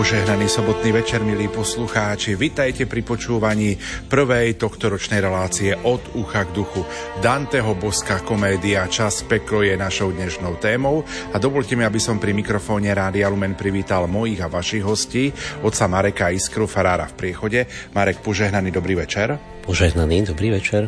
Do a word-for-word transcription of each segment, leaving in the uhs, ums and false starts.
Požehnaný sobotný večer, milí poslucháči. Vitajte pri počúvaní prvej tohtoročnej relácie Od ucha k duchu. Danteho boská komédia Čas peklo je našou dnešnou témou a dovolte mi, aby som pri mikrofóne Rádia Lumen privítal mojich a vašich hostí, otca Mareka Iskru, farára v Priechode. Marek, požehnaný dobrý večer. Požehnaný dobrý večer.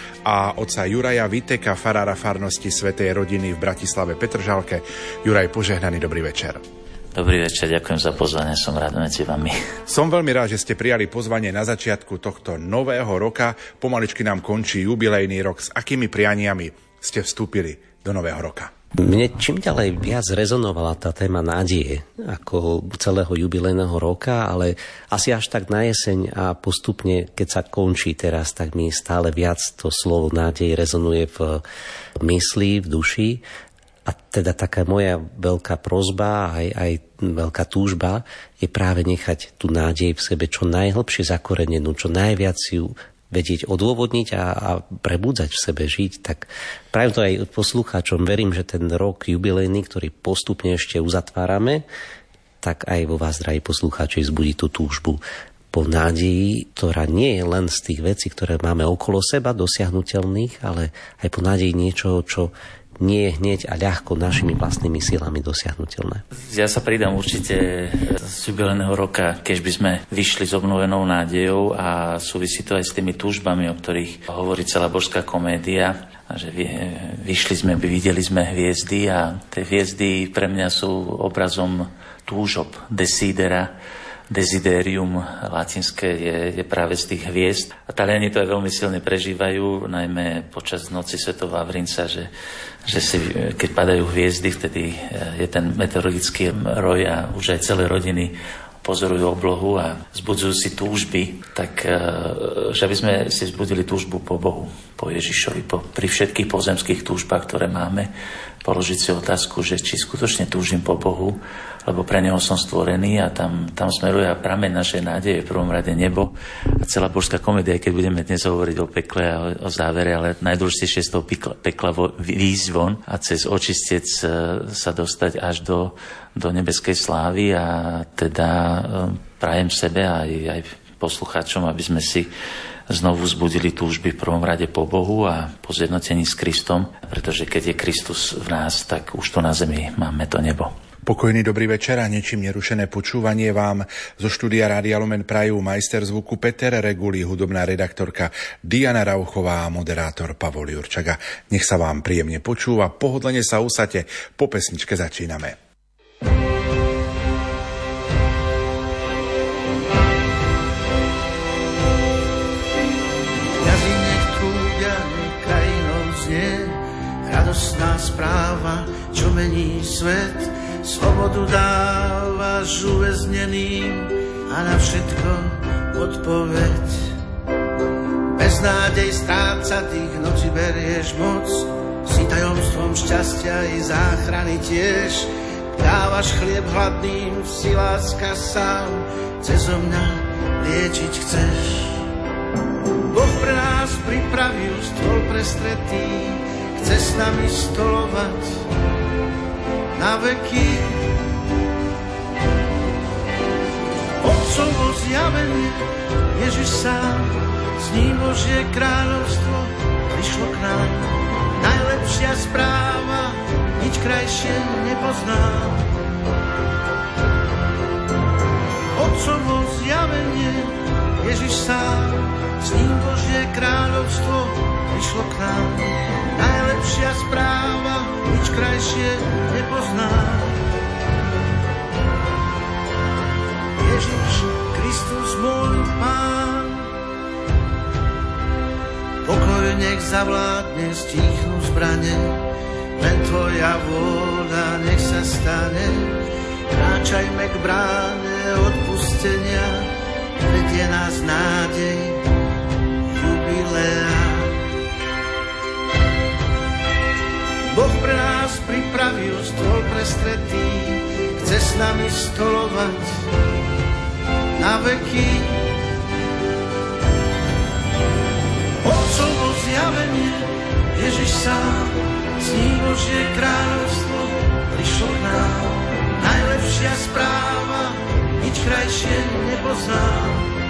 A otca Juraja Viteka, farára farnosti Svätej rodiny v Bratislave Petržalke. Juraj, požehnaný dobrý večer. Dobrý večer, ďakujem za pozvanie, som rád medzi vami. Som veľmi rád, že ste prijali pozvanie na začiatku tohto nového roka. Pomaličky nám končí jubilejný rok. S akými prianiami ste vstúpili do nového roka? Mne čím ďalej viac rezonovala tá téma nádeje ako celého jubilejného roka, ale asi až tak na jeseň a postupne, keď sa končí teraz, tak mi stále viac to slovo nádej rezonuje v mysli, v duši. A teda taká moja veľká prosba, aj, aj veľká túžba je práve nechať tú nádej v sebe čo najhlbšie zakorenenú, čo najviac ju vedieť odôvodniť a, a prebudzať v sebe, žiť. Tak práve to aj poslucháčom verím, že ten rok jubilejný, ktorý postupne ešte uzatvárame, tak aj vo vás, drahí poslucháči, vzbudí tú túžbu po nádeji, ktorá nie je len z tých vecí, ktoré máme okolo seba, dosiahnuteľných, ale aj po nádeji niečoho, čo nie je hneď a ľahko našimi vlastnými silami dosiahnuteľné. Ja sa pridám určite z jubilejného roka, keď by sme vyšli s obnovenou nádejou a súvisí to aj s tými túžbami, o ktorých hovorí celá božská komédia. A že vyšli sme, videli sme hviezdy a tie hviezdy pre mňa sú obrazom túžob, desidera. Desiderium latinské je, je práve z tých hviezd. A Taliani to aj veľmi silne prežívajú, najmä počas noci svätého Vavrinca, že, že si, keď padajú hviezdy, vtedy je ten meteorologický roj a už aj celé rodiny pozorujú oblohu a vzbudzujú si túžby, tak že by sme si vzbudili túžbu po Bohu, po Ježišovi, po, pri všetkých pozemských túžbách, ktoré máme, položiť si otázku, že či skutočne túžim po Bohu, lebo pre Neho som stvorený a tam, tam smeruje prameň našej nádeje, v prvom rade nebo. A celá božská komédia, keď budeme dnes hovoriť o pekle a o, o závere, ale najdôležitejšie z toho pekla, pekla výjsť von a cez očistec sa dostať až do, do nebeskej slávy a teda prajem sebe aj, aj poslucháčom, aby sme si znovu vzbudili túžby v prvom rade po Bohu a po zjednotení s Kristom, pretože keď je Kristus v nás, tak už tu na zemi máme to nebo. Pokojný dobrý večer a ničím nerušené počúvanie vám zo štúdia Rádia Lumen prajú majster zvuku Peter Reguli, hudobná redaktorka Diana Rauchová a moderátor Pavol Jurčaga. Nech sa vám príjemne počúva, pohodlne sa usadte, po pesničke začíname. Radosná správa, čo mení svet, slobodu dávaš uväzneným a na všetko odpoveď. Bez nádej strácatých noci berieš moc, si tajomstvom šťastia i záchrany tiež. Dávaš chlieb hladným, si láska sám, cezo mňa liečiť chceš. Boh pre nás pripravil stôl prestretý, chce s nami stolovať na veky. Otcovo zjavenie, Ježiš sám, s ním Božie kráľovstvo prišlo k nám. Najlepšia správa, nič krajšie nepoznám. Otcovo zjavenie, Ježiš sám, s ním Božie kráľovstvo prišlo k nám. Najlepšia správa, nič krajšie nepoznám. Ježiš Kristus môj Pán, pokoj nech zavládne, stíchnú zbrane, len Tvoja vôľa nech sa stane. Kráčajme k bráne odpustenia, vedie nás nádej jubilea. Boh pre nás pripravil stôl prestretý, chce s nami stolovať na veky. Otcovo zjavenie, Ježiš sám, s ním Božie kráľovstvo prišlo k nám. Najlepšia správa, nič krajšie nepoznám.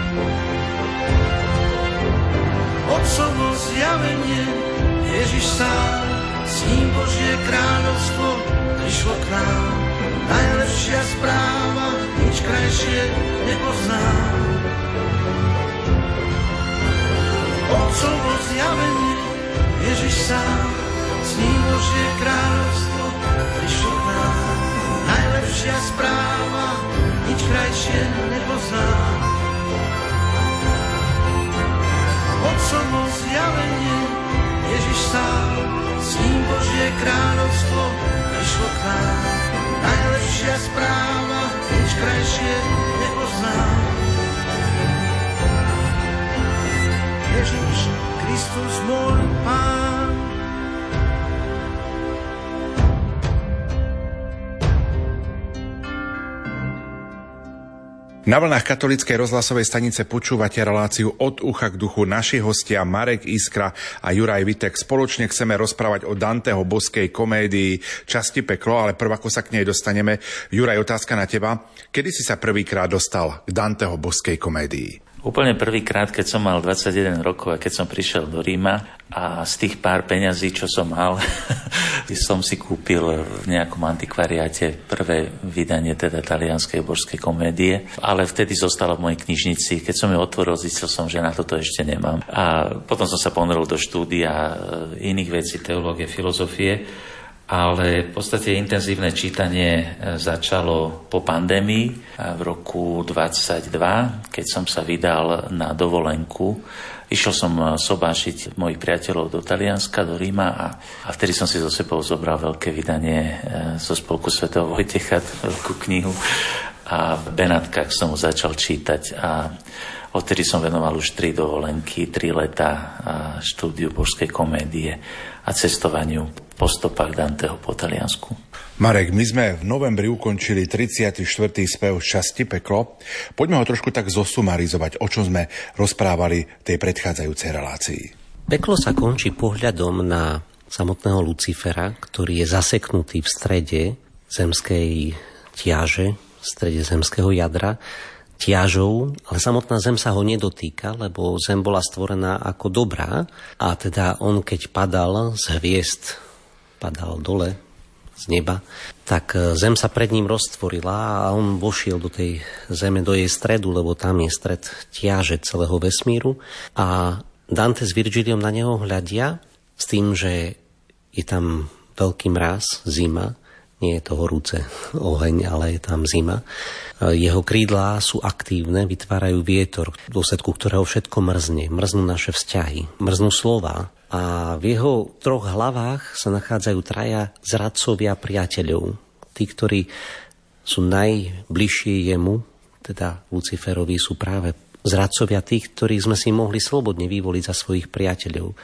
Otcovo zjavenie, Ježiš sám, s ním Božie kráľovstvo prišlo k nám. Najlepšia správa, nič krajšie nepoznám. Otcovo zjavenie, Ježiš sám, s ním Božie kráľovstvo prišlo k nám. Najlepšia správa, nič krajšie nepoznám. Otcovo zjavenie, Ježiš sám, s ním Božie kráľovstvo prišlo k nám. Najlepšia správa, nič krajšie nepoznám. Ježiš Kristus môj Pán. Na vlnách katolíckej rozhlasovej stanice počúvate reláciu Od ucha k duchu. Naši hostia Marek Iskra a Juraj Vitek. Spoločne chceme rozprávať o Danteho boskej komédii Časti peklo, ale prv ako sa k nej dostaneme, Juraj, otázka na teba. Kedy si sa prvýkrát dostal k Danteho boskej komédii? Úplne prvýkrát, keď som mal dvadsaťjeden rokov a keď som prišiel do Ríma a z tých pár peňazí, čo som mal, som si kúpil v nejakom antikvariáte prvé vydanie teda talianskej božskej komédie, ale vtedy zostala v mojej knižnici. Keď som ju otvoril, zistil som, že na toto ešte nemám. A potom som sa ponoril do štúdia iných vecí, teológie, filozofie, ale v podstate intenzívne čítanie začalo po pandémii v roku dvadsaťdva, keď som sa vydal na dovolenku. Išiel som sobášiť mojich priateľov do Talianska, do Ríma a, a vtedy som si so sebou zobral veľké vydanie zo Spolku svätého Vojtecha, veľkú knihu a v Benátkach som ho začal čítať a odtedy som venoval už tri dovolenky, tri leta štúdiu božskej komédie a cestovaniu po stopách Danteho po Taliansku. Marek, my sme v novembri ukončili tridsiaty štvrtý spev z Časti peklo. Poďme ho trošku tak zosumarizovať, o čom sme rozprávali v tej predchádzajúcej relácii. Peklo sa končí pohľadom na samotného Lucifera, ktorý je zaseknutý v strede zemskej ťaže, v strede zemského jadra, ťažou, ale samotná zem sa ho nedotýka, lebo zem bola stvorená ako dobrá a teda on, keď padal z hviezd, padal dole z neba, tak zem sa pred ním roztvorila a on vošiel do tej zeme, do jej stredu, lebo tam je stred ťaže celého vesmíru a Dante s Virgiliom na neho hľadia s tým, že je tam veľký mráz, zima, nie je to horúce oheň, ale je tam zima. Jeho krídlá sú aktívne, vytvárajú vietor, v dôsledku ktorého všetko mrzne. Mrznú naše vzťahy, mrznú slova. A v jeho troch hlavách sa nachádzajú traja zradcovia priateľov. Tí, ktorí sú najbližšie jemu, teda Luciferovi, sú práve zradcovia tých, ktorých sme si mohli slobodne vyvoliť za svojich priateľov.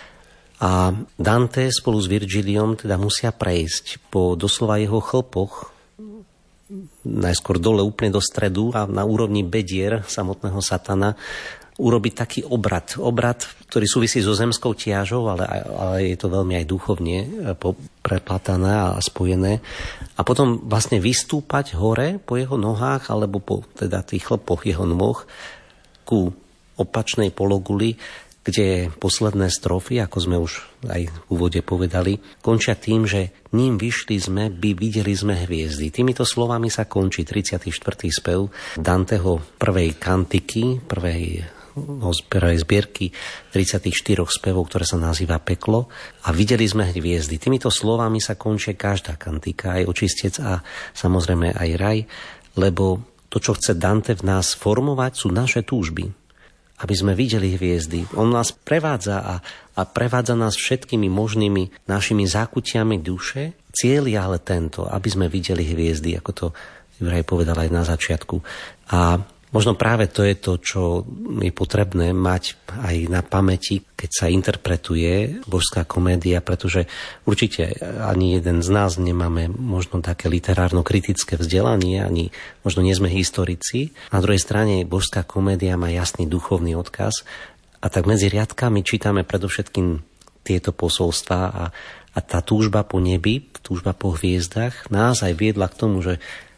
A Dante spolu s Virgiliom teda musia prejsť po doslova jeho chlpoch, najskôr dole úplne do stredu a na úrovni bedier samotného satana urobiť taký obrad. Obrad, ktorý súvisí so zemskou ťažou, ale, ale je to veľmi aj duchovne preplatané a spojené. A potom vlastne vystúpať hore po jeho nohách alebo po teda tých chlpoch jeho nôh ku opačnej pologuli, kde posledné strofy, ako sme už aj v úvode povedali, končia tým, že ním vyšli sme, by videli sme hviezdy. Týmito slovami sa končí tridsiaty štvrtý spev Danteho prvej kantiky, prvej, prvej zbierky tridsiatich štyroch spevov, ktoré sa nazýva Peklo. A videli sme hviezdy. Týmito slovami sa končí každá kantika, aj očistec a samozrejme aj raj, lebo to, čo chce Dante v nás formovať, sú naše túžby, aby sme videli hviezdy. On nás prevádza a, a prevádza nás všetkými možnými našimi zákutiami duše. Cieľ je ale tento, aby sme videli hviezdy, ako to Juraj povedal aj na začiatku. A možno práve to je to, čo je potrebné mať aj na pamäti, keď sa interpretuje božská komédia, pretože určite ani jeden z nás nemáme možno také literárno-kritické vzdelanie, ani možno nie sme historici. Na druhej strane božská komédia má jasný duchovný odkaz a tak medzi riadkami čítame predovšetkým tieto posolstvá a, a tá túžba po nebi, túžba po hviezdach nás aj viedla k tomu, že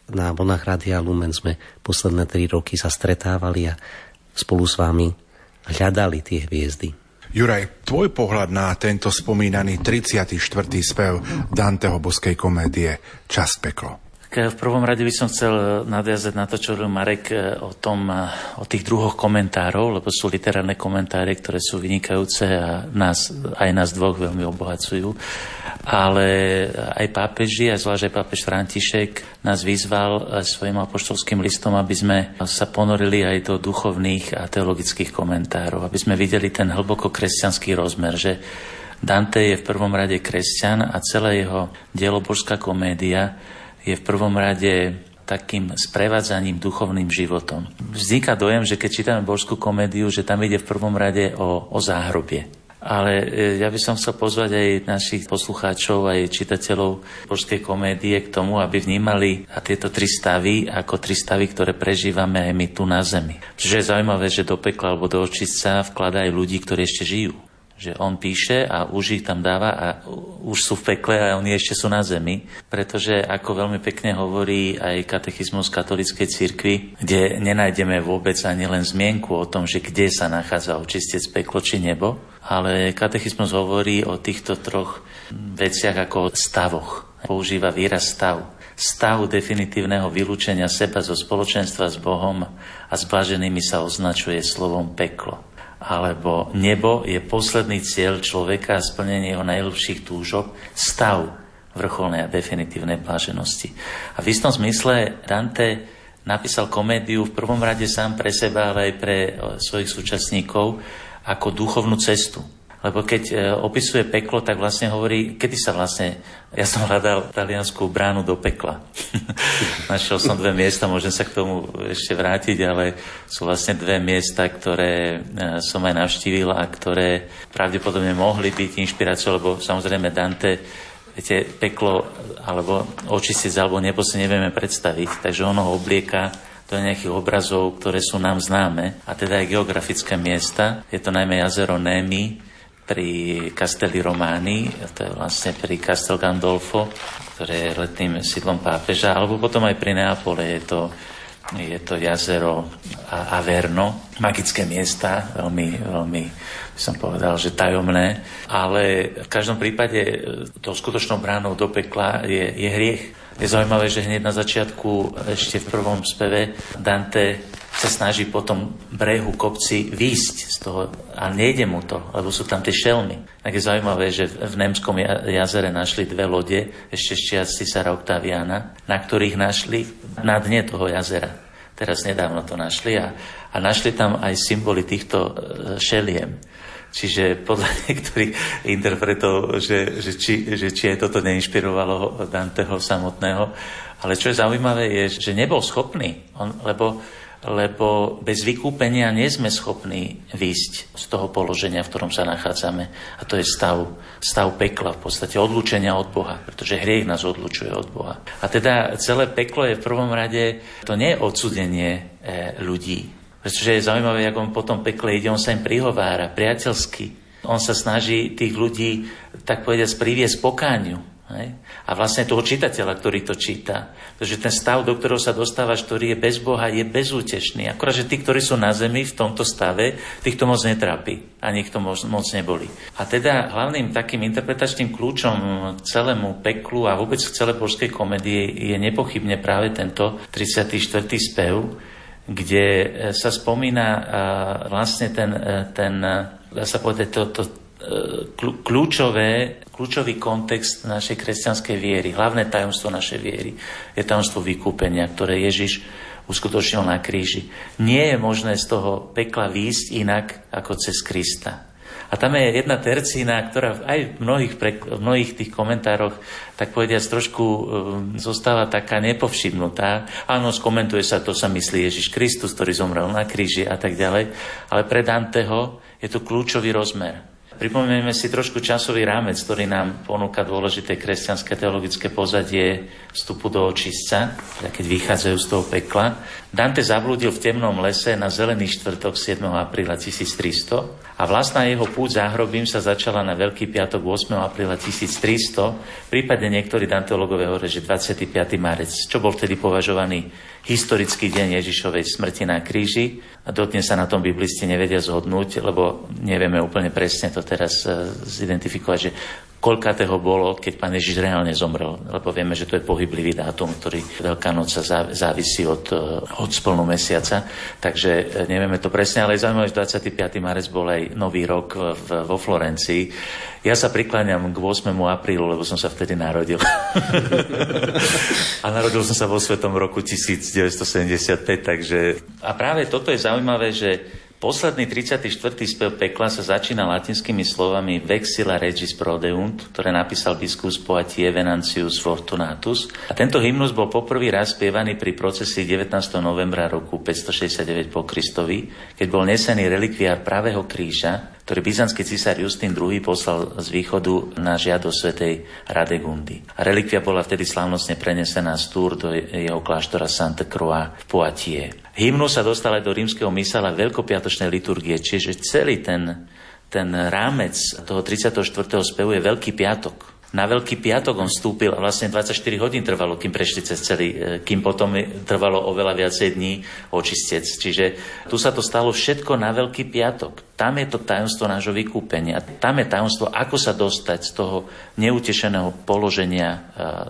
na vlnách Rádia Lumen sme posledné tri roky sa stretávali a spolu s vami hľadali tie hviezdy. Juraj, tvoj pohľad na tento spomínaný tridsiaty štvrtý spev Danteho boskej komédie Časť peklo. V prvom rade by som chcel nadviazať na to, čo hovoril Marek o tom, o tých druhoch komentárov, lebo sú literárne komentáre, ktoré sú vynikajúce a nás, aj nás dvoch veľmi obohacujú. Ale aj pápeži, aj zvlášť aj pápež František nás vyzval svojim apoštolským listom, aby sme sa ponorili aj do duchovných a teologických komentárov, aby sme videli ten hlboko kresťanský rozmer, že Dante je v prvom rade kresťan a celé jeho dielo Božská komédia je v prvom rade takým sprevádzaním duchovným životom. Vzniká dojem, že keď čítame Božskú komédiu, že tam ide v prvom rade o, o záhrobie. Ale ja by som chcel pozvať aj našich poslucháčov, aj čitateľov Božskej komédie k tomu, aby vnímali a tieto tri stavy ako tri stavy, ktoré prežívame aj my tu na zemi. Čiže je zaujímavé, že do pekla alebo do očistca vkladá aj ľudí, ktorí ešte žijú. Že on píše a už ich tam dáva a už sú v pekle a oni ešte sú na zemi. Pretože, ako veľmi pekne hovorí aj katechizmus katolíckej cirkvi, kde nenájdeme vôbec ani len zmienku o tom, že kde sa nachádza očistec, peklo či nebo, ale katechizmus hovorí o týchto troch veciach ako o stavoch. Používa výraz stav. Stav definitívneho vylúčenia seba zo spoločenstva s Bohom a s blaženými sa označuje slovom peklo. Alebo nebo je posledný cieľ človeka a splnenie jeho najlepších túžob, stav vrcholnej a definitívnej bláženosti. A v istom zmysle Dante napísal komédiu v prvom rade sám pre seba, ale aj pre svojich súčasníkov ako duchovnú cestu. Lebo keď opisuje peklo, tak vlastne hovorí, kedy sa vlastne, ja som hľadal taliansku bránu do pekla. Našiel som dve miesta, môžem sa k tomu ešte vrátiť, ale sú vlastne dve miesta, ktoré som aj navštívil a ktoré pravdepodobne mohli byť inšpiráciou, lebo samozrejme Dante, viete, peklo alebo očistec alebo nebo si nevieme predstaviť, takže ono ho oblieka do nejakých obrazov, ktoré sú nám známe, a teda aj geografické miesta. Je to najmä jazero Nemi pri Castelli Romani, to je vlastne pri Castel Gandolfo, ktoré je letným sídlom pápeža, alebo potom aj pri Neapole je to, je to jazero Averno, magické miesta, veľmi, veľmi by som povedal, že tajomné, ale v každom prípade to skutočnou bránou do pekla je, je hriech. Je zaujímavé, že hneď na začiatku, ešte v prvom speve, Dante sa snaží po tom brehu kopci výjsť z toho, ale nejde mu to, lebo sú tam tie šelmy. Tak je zaujímavé, že v Nemskom jazere našli dve lode, ešte šťať Cisára Oktaviána, na ktorých našli na dne toho jazera. Teraz nedávno to našli a, a našli tam aj symboly týchto šeliem. Čiže podľa niektorých interpretov, že, že, či, že či aj toto neinšpirovalo Danteho samotného. Ale čo je zaujímavé, je, že nebol schopný, on, lebo lebo bez vykúpenia nie sme schopní výjsť z toho položenia, v ktorom sa nachádzame. A to je stav, stav pekla, v podstate odlúčenia od Boha, pretože hriech nás odlučuje od Boha. A teda celé peklo je v prvom rade, to nie je odsúdenie e, ľudí. Pretože je zaujímavé, ako on po tom pekle ide, on sa im prihovára priateľsky. On sa snaží tých ľudí, tak povediac, priviesť pokániu. Hej? A vlastne toho čitateľa, ktorý to číta. Pretože ten stav, do ktorého sa dostávaš, ktorý je bez Boha, je bezútešný. Akorát, že tí, ktorí sú na zemi v tomto stave, tých to moc netrápi. A nikto moc, moc neboli. A teda hlavným takým interpretačným kľúčom celému peklu a vôbec celé božskej komédie je nepochybne práve tento tridsiaty štvrtý spev, kde sa spomína vlastne ten, ten dá sa povedať, to, to kľúčové, kľúčový kontext našej kresťanskej viery, hlavné tajomstvo našej viery je tajomstvo vykúpenia, ktoré Ježiš uskutočnil na kríži. Nie je možné z toho pekla výjsť inak ako cez Krista. A tam je jedna tercína, ktorá aj v mnohých, v mnohých tých komentároch, tak povediac, trošku zostáva taká nepovšimnutá. Áno, skomentuje sa, to sa myslí Ježiš Kristus, ktorý zomrel na kríži a tak ďalej. Ale pre Danteho je to kľúčový rozmer. Pripomenieme si trošku časový rámec, ktorý nám ponúka dôležité kresťanské teologické pozadie vstupu do očistca, keď vychádzajú z toho pekla. Dante zablúdil v temnom lese na zelený štvrtok siedmeho apríla tisíctristo a vlastná jeho púť záhrobím sa začala na Veľký piatok ôsmeho apríla tisíctristo, prípadne niektorí danteológovia hovoria, že dvadsiateho piateho marec, čo bol vtedy považovaný historický deň Ježišovej smrti na kríži. A dodnes sa na tom biblisti nevedia zhodnúť, lebo nevieme úplne presne to teraz zidentifikovať, že koľkátého bolo, keď pán Ježiš reálne zomrel, lebo vieme, že to je pohyblivý dátum, ktorý Veľká noc sa závisí od, od splnu mesiaca, takže nevieme to presne, ale je zaujímavé, že dvadsiateho piateho marec bol aj nový rok v, vo Florencii. Ja sa prikláňam k ôsmemu aprílu, lebo som sa vtedy narodil. A narodil som sa vo svetom roku devätnásťsedemdesiatpäť, takže... A práve toto je zaujímavé, že posledný tridsiaty štvrtý spev pekla sa začína latinskými slovami Vexila Regis Prodeunt, ktoré napísal biskup z Poitiers Venantius Fortunatus. A tento hymnus bol poprvý raz spievaný pri procesii devätnásteho novembra roku päťstošesťdesiatdeväť po Kristovi, keď bol nesený relikviár pravého kríža, ktorý byzantský císar Justín druhý poslal z východu na žiadosť svätej Radegundy. A relikvia bola vtedy slávnostne prenesená z Tours do jeho kláštora Sainte Croix v Poitiers. Hymnus sa dostal aj do rímskeho misala veľkopiatočnej liturgie, čiže celý ten, ten rámec toho tridsiateho štvrtého spevu je Veľký piatok. Na Veľký piatok on vstúpil a vlastne dvadsaťštyri hodín trvalo, kým prešli cez celý, kým potom trvalo oveľa viacej dní očistec. Čiže tu sa to stalo všetko na Veľký piatok. Tam je to tajomstvo nášho vykúpenia. Tam je tajomstvo, ako sa dostať z toho neutešeného položenia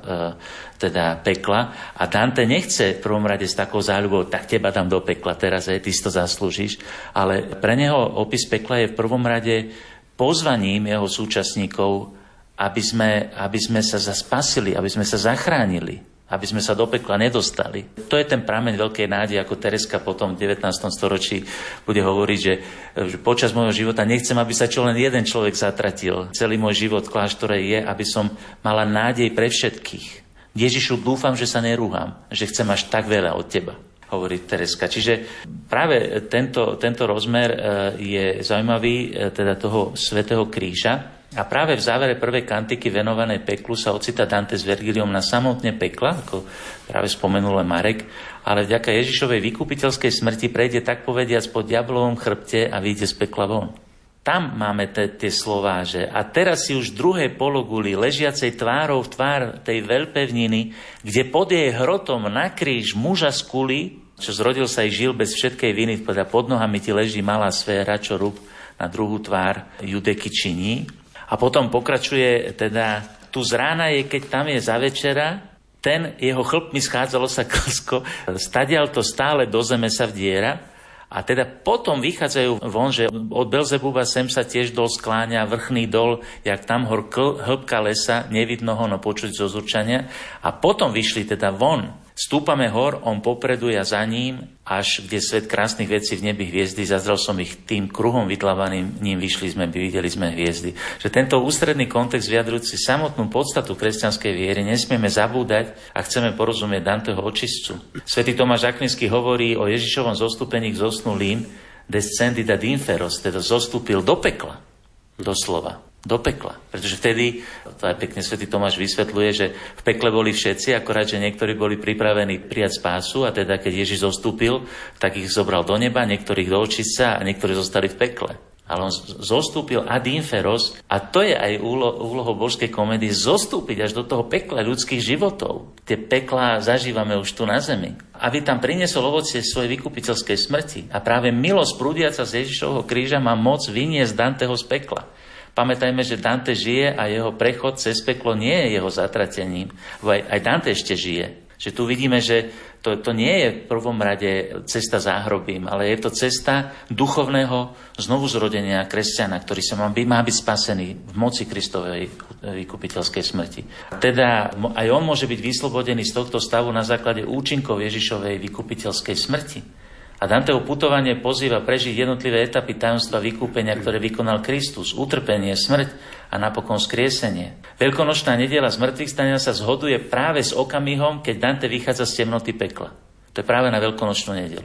teda pekla. A Dante nechce v prvom rade s takou záľubou, tak teba dám do pekla, teraz aj ty si to zaslúžiš. Ale pre neho opis pekla je v prvom rade pozvaním jeho súčasníkov, aby sme, aby sme sa zaspasili, aby sme sa zachránili, aby sme sa do pekla nedostali. To je ten prameň veľkej nádeje, ako Tereska potom v devätnástom storočí bude hovoriť, že, že počas môjho života nechcem, aby sa čo len jeden človek zatratil. Celý môj život v kláštore je, aby som mala nádej pre všetkých. Ježišu, dúfam, že sa nerúham, že chcem až tak veľa od teba, hovorí Tereska. Čiže práve tento, tento rozmer je zaujímavý, teda toho svätého kríža. A práve v závere prvej kantiky venovanej peklu sa ocitá Dante s Vergiliom na samotne pekla, ako práve spomenul Marek, ale vďaka Ježišovej vykupiteľskej smrti prejde tak povediac po diablovom chrbte a vyjde z pekla von. Tam máme te, tie slová, že a teraz si už v druhej pologuli ležiacej tvárou v tvár tej veľpevniny, kde pod jej hrotom na kríž muža z kuli, čo zrodil sa i žil bez všetkej viny, teda pod nohami ti leží malá sféra, čo rúb na druhú tvár Judeky činí. A potom pokračuje teda, tu z rána je, keď tam je za večera, ten jeho chlp mi schádzalo sa klsko, stadial to stále do zeme sa vdiera. A teda potom vychádzajú von, že od Belzebuba sem sa tiež dol skláňa, vrchný dol, jak tam hor hĺbka lesa, nevidno ho, no počuť zo zurčania. A potom vyšli teda von. Stúpame hor, on popredu, ja za ním, až kde svet krásnych vecí v nebi hviezdy, zazrel som ich tým kruhom vytlávaným, ním vyšli sme, videli sme hviezdy. Že tento ústredný kontext vyjadrujúci samotnú podstatu kresťanskej viery nesmieme zabúdať a chceme porozumieť Danteho očistcu. Svätý Tomáš Akvinský hovorí o Ježišovom zostúpení k zosnulým, descendit ad inferos, teda zostúpil do pekla, doslova. Do pekla. Pretože vtedy, to aj pekne svätý Tomáš vysvetľuje, že v pekle boli všetci, akorát, že niektorí boli pripravení prijať spásu a teda keď Ježiš zostúpil, tak ich zobral do neba, niektorých do očistca a niektorí zostali v pekle. Ale on zostúpil ad inferos a to je aj úlo, úlohou božskej komédie zostúpiť až do toho pekla ľudských životov. Tie peklá zažívame už tu na zemi. Aby tam priniesol ovocie svojej vykupiteľskej smrti. A práve milosť prúdiaca z Ježišovho kríža má moc vyniesť Danteho z pekla. Pamätajme, že Dante žije a jeho prechod cez peklo nie je jeho zatratením. Aj, aj Dante ešte žije. Že tu vidíme, že to, to nie je v prvom rade cesta záhrobím, ale je to cesta duchovného znovuzrodenia kresťana, ktorý sa má, má byť spasený v moci Kristovej vykupiteľskej smrti. Teda aj on môže byť vyslobodený z tohto stavu na základe účinkov Ježišovej vykupiteľskej smrti. A Danteho putovanie pozýva prežiť jednotlivé etapy tajomstva vykúpenia, ktoré vykonal Kristus, utrpenie, smrť a napokon skriesenie. Veľkonočná nedeľa zmrtvých stania sa zhoduje práve s okamihom, keď Dante vychádza z temnoty pekla. To je práve na veľkonočnú nedeľu.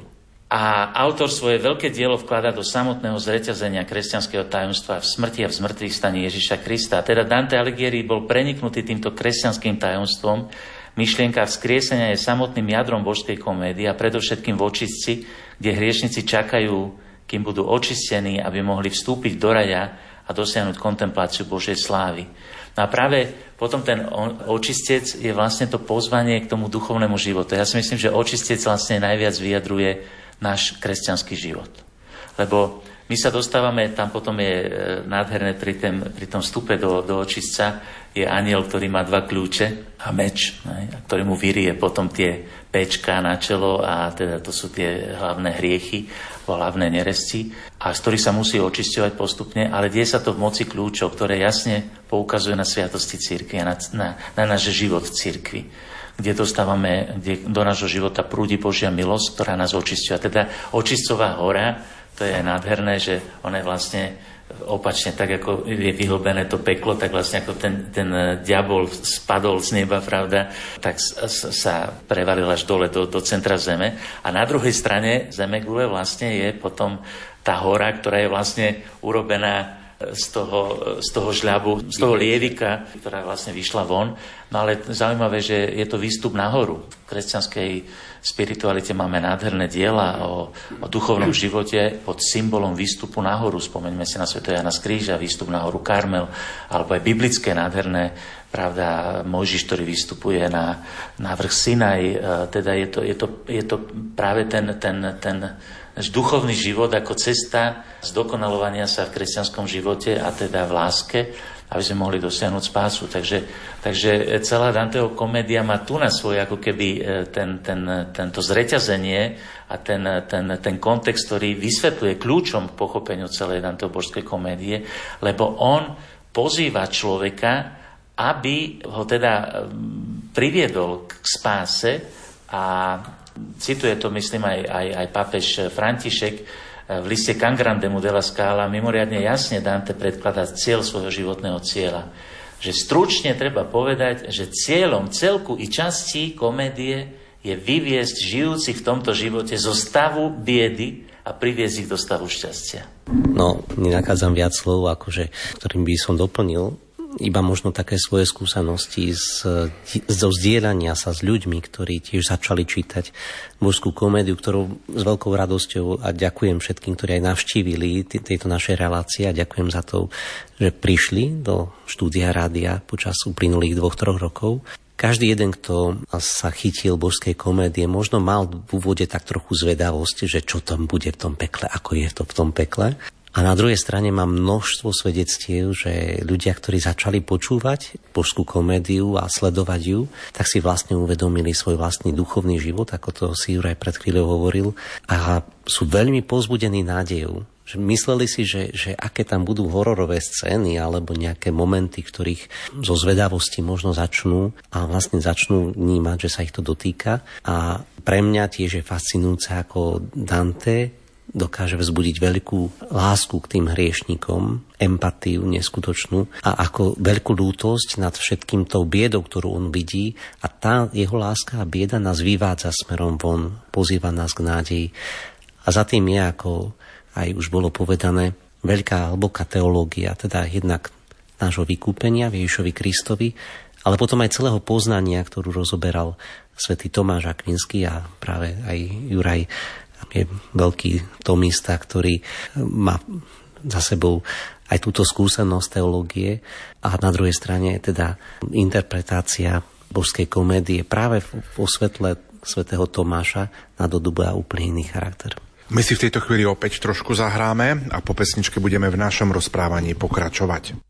A autor svoje veľké dielo vkladá do samotného zreťazenia kresťanského tajomstva v smrti a v zmrtvých staní Ježiša Krista. Teda Dante Alighieri bol preniknutý týmto kresťanským tajomstvom. Myšlienka vzkriesenia je samotným jadrom božskej komédie a predovšetkým v očistci, kde hriešnici čakajú, kým budú očistení, aby mohli vstúpiť do raja a dosiahnuť kontempláciu Božej slávy. No a práve potom ten očistec je vlastne to pozvanie k tomu duchovnému životu. Ja si myslím, že očistec vlastne najviac vyjadruje náš kresťanský život. Lebo my sa dostávame, tam potom je nádherné pri, tém, pri tom vstupe do, do očistca, je anjel, ktorý má dva kľúče a meč, ne, a ktorý mu vyrie potom tie péčka na čelo a teda to sú tie hlavné hriechy, hlavné neresti, a z ktorých sa musí očisťovať postupne, ale deje sa to v moci kľúčov, ktoré jasne poukazujú na sviatosti cirkvi a na, na, na náš život v cirkvi, kde dostávame, kde do nášho života prúdi Božia milosť, ktorá nás očisťuje. A teda očisťová hora, to je nádherné, že ona je vlastne opačne, tak ako je vyhlbené to peklo, tak vlastne ako ten, ten diabol spadol z neba, pravda, tak sa prevalil až dole do, do centra zeme. A na druhej strane zemegule vlastne je potom tá hora, ktorá je vlastne urobená z toho, z toho žľabu, z toho lievika, ktorá vlastne vyšla von. No ale zaujímavé, že je to výstup nahoru. V kresťanskej spiritualite máme nádherné diela o, o duchovnom živote pod symbolom výstupu nahoru. Spomeňme si na svätého Jana z Kríža, výstup na horu Karmel, alebo aj biblické nádherné, pravda, Mojžiš, ktorý vystupuje na, na vrch Sinaj. Teda je to, je to, je to práve ten, ten, ten duchovný život ako cesta zdokonalovania sa v kresťanskom živote a teda v láske, aby sme mohli dosiahnuť spásu. Takže, takže celá Danteho komédia má tu na svoje ako keby ten, ten, tento zreťazenie a ten, ten, ten kontext, ktorý vysvetľuje kľúčom k pochopeniu celej Danteho božskej komédie, lebo on pozýva človeka, aby ho teda priviedol k spáse, a cituje to, myslím, aj, aj, aj pápež František v liste Cangrandemu della Scala. Mimoriadne jasne Dante predkladá cieľ svojho životného cieľa. Že stručne treba povedať, že cieľom celku i časti komédie je vyviesť žijúcich v tomto živote zo stavu biedy a priviesť ich do stavu šťastia. No, nenachádzam viac slov, akože, ktorým by som doplnil iba možno také svoje skúsenosti z, zo zdieľania sa s ľuďmi, ktorí tiež začali čítať božskú komédiu, ktorú s veľkou radosťou, a ďakujem všetkým, ktorí aj navštívili t- tejto našej relácie, a ďakujem za to, že prišli do štúdia rádia počas uplynulých dvoch, troch rokov. Každý jeden, kto sa chytil božskej komédie, možno mal v úvode tak trochu zvedavosť, že čo tam bude v tom pekle, ako je to v tom pekle. A na druhej strane mám množstvo svedectiev, že ľudia, ktorí začali počúvať božskú komédiu a sledovať ju, tak si vlastne uvedomili svoj vlastný duchovný život, ako to si Juraj pred chvíľou hovoril, a sú veľmi povzbudení nádejou. Že mysleli si, že, že aké tam budú hororové scény alebo nejaké momenty, ktorých zo zvedavosti možno začnú a vlastne začnú vnímať, že sa ich to dotýka. A pre mňa tiež je fascinujúce, ako Dante dokáže vzbudiť veľkú lásku k tým hriešnikom, empatiu neskutočnú a ako veľkú lútosť nad všetkým tou biedou, ktorú on vidí, a tá jeho láska a bieda nás vyvádza smerom von, pozýva nás k nádeji. A za tým je, ako aj už bolo povedané, veľká hlboká teológia, teda jednak nášho vykúpenia Ježišovi Kristovi, ale potom aj celého poznania, ktorú rozoberal svätý Tomáš Akvinský, a práve aj Juraj je veľký tomista, ktorý má za sebou aj túto skúsenosť teológie, a na druhej strane teda interpretácia božskej komédie práve vo svetle svätého Tomáša nadobúda úplne iný charakter. My si v tejto chvíli opäť trošku zahráme a po pesničke budeme v našom rozprávaní pokračovať.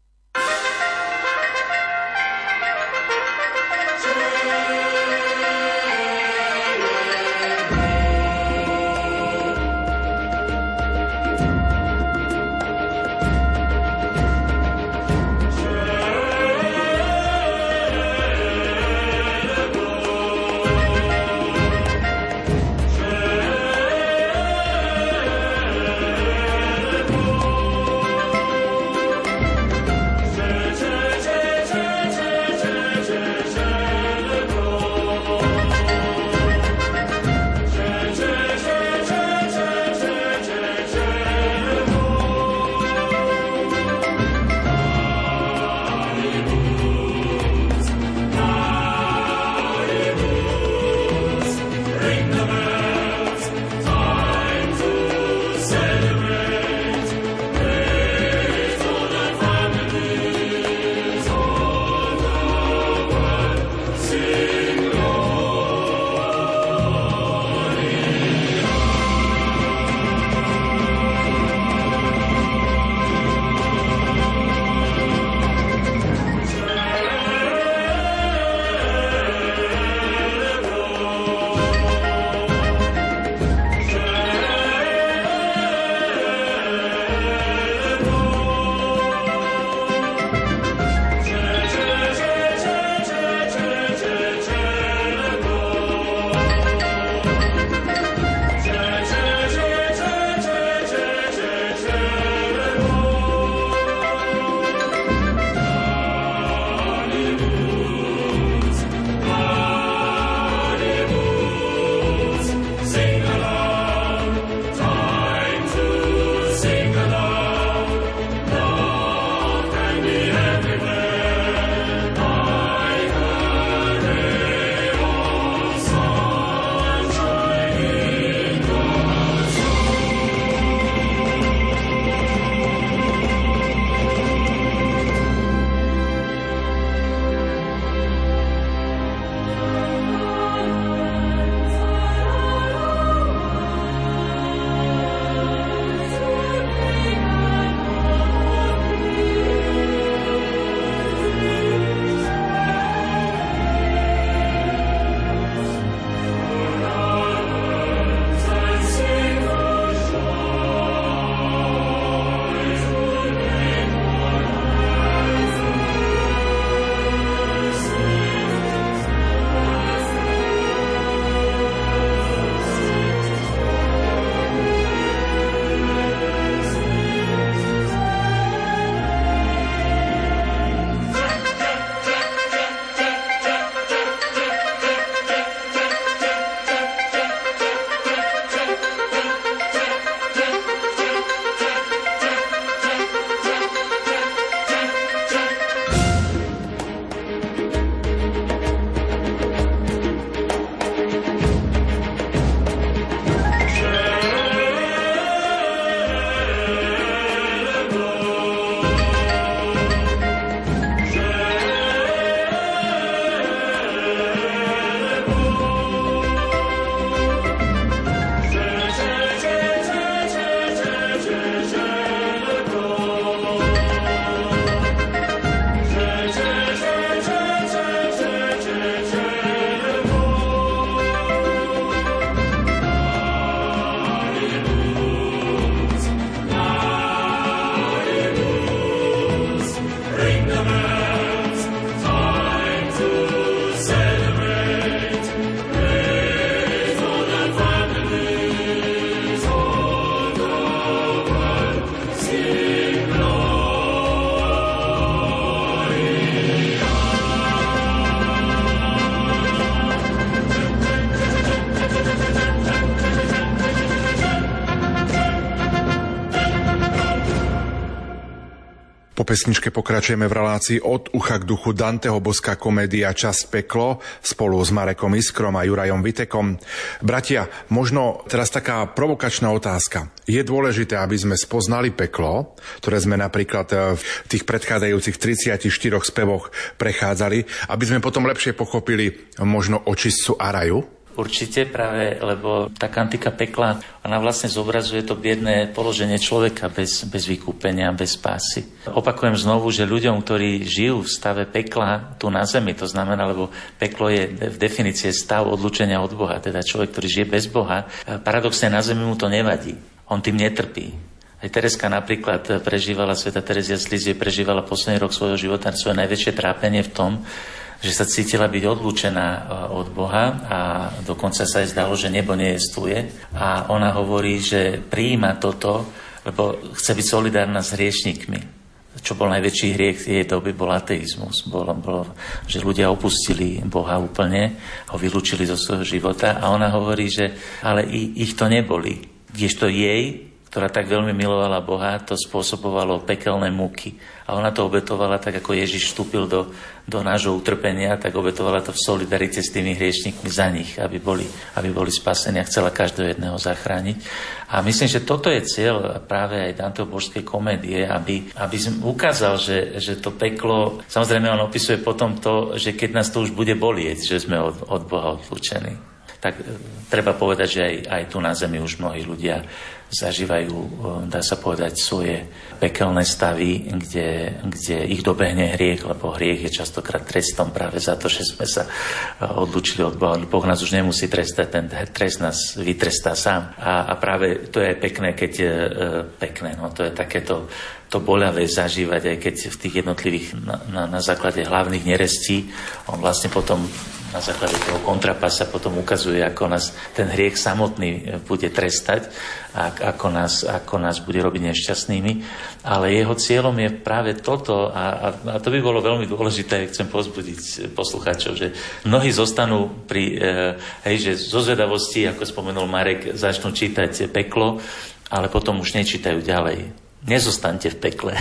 Po pesničke pokračujeme v relácii Od ucha k duchu Danteho Boská komédia Čas peklo spolu s Marekom Iskrom a Jurajom Vitekom. Bratia, možno teraz taká provokačná otázka. Je dôležité, aby sme spoznali peklo, ktoré sme napríklad v tých predchádzajúcich tridsiatich štyroch spevoch prechádzali, aby sme potom lepšie pochopili možno očistcu a raju? Určite práve, lebo tá kantika pekla, ona vlastne zobrazuje to biedné položenie človeka bez, bez vykúpenia, bez spásy. Opakujem znovu, že ľuďom, ktorí žijú v stave pekla tu na zemi, to znamená, lebo peklo je v definície stav odlúčenia od Boha, teda človek, ktorý žije bez Boha, paradoxne na zemi mu to nevadí, on tým netrpí. Aj Tereska napríklad prežívala, Svätá Terezia z Lízie prežívala posledný rok svojho života svoje najväčšie trápenie v tom, že sa cítila byť odlúčená od Boha a dokonca sa jej zdalo, že nebo nejestvuje. A ona hovorí, že prijíma toto, lebo chce byť solidárna s hriešnikmi. Čo bol najväčší hriech jej doby, bol ateizmus. Bolo, bolo, že ľudia opustili Boha úplne, ho vylúčili zo svojho života a ona hovorí, že ale ich to neboli. Kdežto jej, ktorá tak veľmi milovala Boha, to spôsobovalo pekelné múky. A ona to obetovala tak, ako Ježiš vstúpil do, do nášho utrpenia, tak obetovala to v solidarite s tými hriešnikmi za nich, aby boli, aby boli spasení a chcela každého jedného zachrániť. A myslím, že toto je cieľ práve aj Danteho Božskej komédie, aby, aby ukázal, že, že to peklo, samozrejme on opisuje potom to, že keď nás to už bude bolieť, že sme od, od Boha odlúčení. Tak treba povedať, že aj, aj tu na zemi už mnohí ľudia zažívajú, dá sa povedať, svoje pekelné stavy, kde, kde ich dobehne hriech, lebo hriech je častokrát trestom práve za to, že sme sa odlúčili od Boha. Boh nás už nemusí trestať, ten trest nás vytrestá sám. A, a práve to je pekné, keď je pekné, no to je takéto to boľavé zažívať, aj keď v tých jednotlivých, na, na, na základe hlavných nerestí, on vlastne potom na základe toho kontrapasa potom ukazuje, ako nás ten hriech samotný bude trestať a ako nás, ako nás bude robiť nešťastnými. Ale jeho cieľom je práve toto a, a, a to by bolo veľmi dôležité, chcem pozbudiť poslucháčov, že mnohí zostanú pri, hej, že zo zvedavosti, ako spomenul Marek, začnú čítať peklo, ale potom už nečítajú ďalej. Nezostaňte v pekle.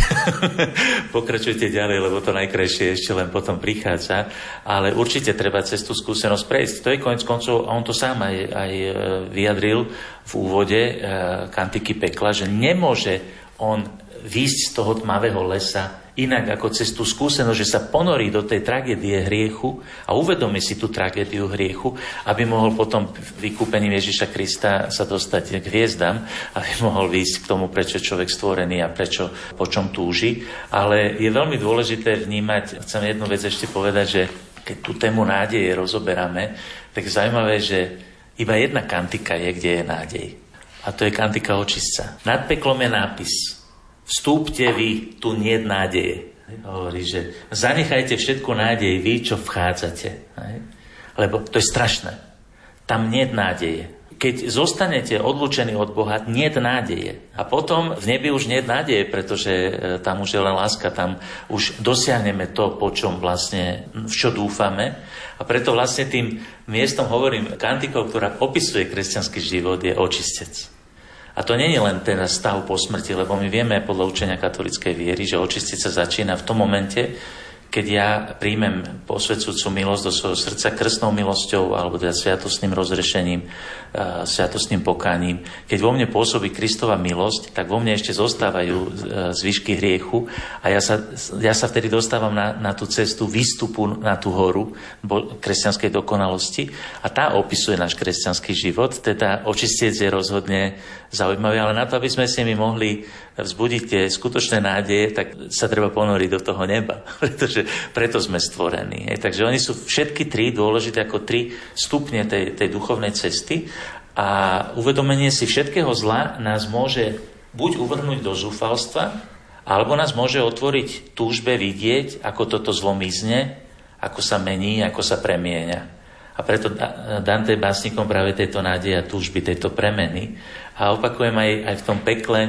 Pokračujte ďalej, lebo to najkrajšie ešte len potom prichádza. Ale určite treba cez tú skúsenosť prejsť. To je koniec koncov, a on to sám aj, aj vyjadril v úvode kantiky pekla, že nemôže on výjsť z toho tmavého lesa inak ako cez tú skúsenosť, že sa ponorí do tej tragédie hriechu a uvedomí si tú tragédiu hriechu, aby mohol potom vykúpením Ježiša Krista sa dostať k hviezdam, aby mohol výjsť k tomu, prečo je človek stvorený a prečo, po čom túži. Ale je veľmi dôležité vnímať, chcem jednu vec ešte povedať, že keď tú tému nádeje rozoberáme, tak zaujímavé, že iba jedna kantika je, kde je nádej. A to je kantika očistca. Nad peklom je nápis: vstúpte vy, tu niet nádeje. Hovorí, že zanechajte všetku nádej vy, čo vchádzate. Lebo to je strašné. Tam niet nádeje. Keď zostanete odlúčení od Boha, niet nádeje. A potom v nebi už niet nádeje, pretože tam už je len láska, tam už dosiahneme to, po čom vlastne, v čo dúfame. A preto vlastne tým miestom hovorím, kantikou, ktorá opisuje kresťanský život, je očistec. A to nie je len ten stav po smrti, lebo my vieme podľa učenia katolíckej viery, že očistiť sa začína v tom momente, keď ja príjmem posvedzujúcu milosť do svojho srdca krstnou milosťou alebo teda sviatostným rozrešením, sviatostným pokáním. Keď vo mne pôsobí Kristova milosť, tak vo mne ešte zostávajú zvyšky hriechu a ja sa, ja sa vtedy dostávam na, na tú cestu výstupu na tú horu kresťanskej dokonalosti a tá opisuje náš kresťanský život. Teda očistec je rozhodne zaujímavý, ale na to, aby sme si my mohli vzbudiť tie skutočné nádeje, tak sa treba ponoriť do toho neba, pretože preto sme stvorení. Takže oni sú všetky tri dôležité ako tri stupne tej, tej duchovnej cesty a uvedomenie si všetkého zla nás môže buď uvrhnúť do zúfalstva, alebo nás môže otvoriť túžbe vidieť, ako toto zlo mizne, ako sa mení, ako sa premieňa. A preto Dante je básnikom práve tejto nádeje a túžby, tejto premeny. A opakujem aj, aj v tom pekle,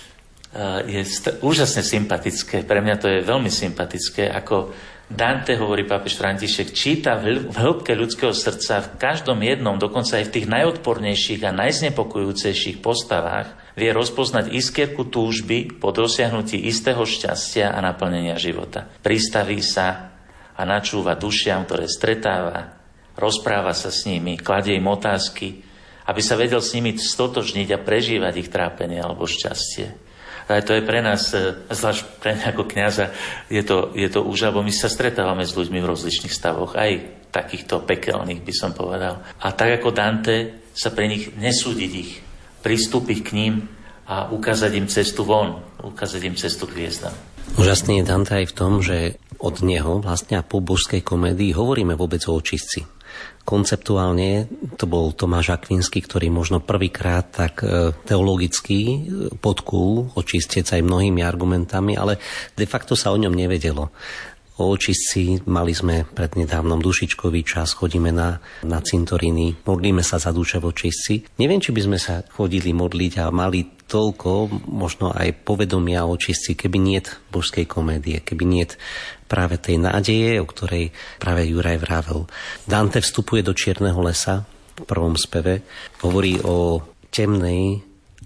je st- úžasne sympatické, pre mňa to je veľmi sympatické, ako Dante, hovorí pápež František, číta v hĺbke ľudského srdca v každom jednom, dokonca aj v tých najodpornejších a najznepokojúcejších postavách vie rozpoznať iskierku túžby po dosiahnutí istého šťastia a naplnenia života. Pristaví sa a načúva dušiam, ktoré stretáva, rozpráva sa s nimi, kladie im otázky, aby sa vedel s nimi stotožniť a prežívať ich trápenie alebo šťastie. A to je pre nás, zvlášť pre mňa ako kňaza, je to, je to už, lebo my sa stretávame s ľuďmi v rozličných stavoch, aj takýchto pekelných by som povedal. A tak ako Dante sa pre nich nesúdiť ich, pristúpiť k ním a ukázať im cestu von, ukázať im cestu k hviezdam. Úžasný je Dante aj v tom, že od neho vlastne po božskej komédii hovoríme vôbec o očistci. Konceptuálne to bol Tomáš Akvinský, ktorý možno prvýkrát tak teologicky podkúl očistec aj mnohými argumentami, ale de facto sa o ňom nevedelo. O očistci mali sme prednedávnom dušičkový čas, chodíme na, na cintoríny, modlíme sa za duše v očistci. Neviem, či by sme sa chodili modliť a mali toľko, možno aj povedomia o očistci, keby niet božskej komédie, keby niet práve tej nádeje, o ktorej práve Juraj vravel. Dante vstupuje do Čierneho lesa v prvom speve, hovorí o temnej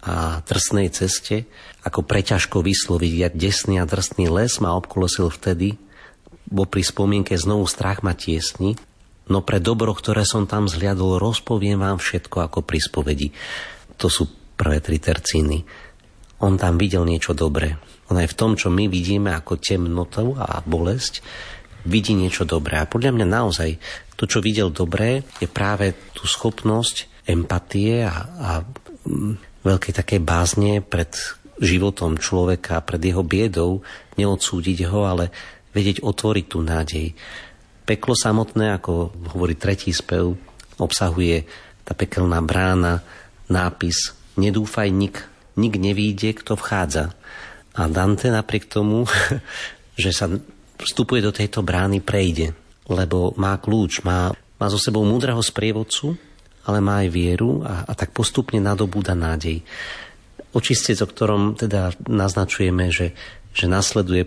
a drsnej ceste, ako preťažko vysloviť, jak desný a drsný les ma obkolosil vtedy, bo pri spomienke znovu strach ma tiesni, no pre dobro, ktoré som tam zhliadol, rozpoviem vám všetko ako pri spovedi. To sú prvé tri tercíny. On tam videl niečo dobré. On aj v tom, čo my vidíme ako temnotu a bolesť, vidí niečo dobré. A podľa mňa naozaj to, čo videl dobré, je práve tú schopnosť empatie a, a veľkej takej bázne pred životom človeka, pred jeho biedou, neodsúdiť ho, ale vedieť otvoriť tú nádej. Peklo samotné, ako hovorí tretí spev, obsahuje tá pekelná brána, nápis Nedúfaj nik, nik nevíde, kto vchádza. A Dante napriek tomu, že sa vstupuje do tejto brány, prejde, lebo má kľúč, má, má so sebou múdreho sprievodcu, ale má aj vieru a, a tak postupne nadobúda nádej. Očistec, o ktorom teda naznačujeme, že, že nasleduje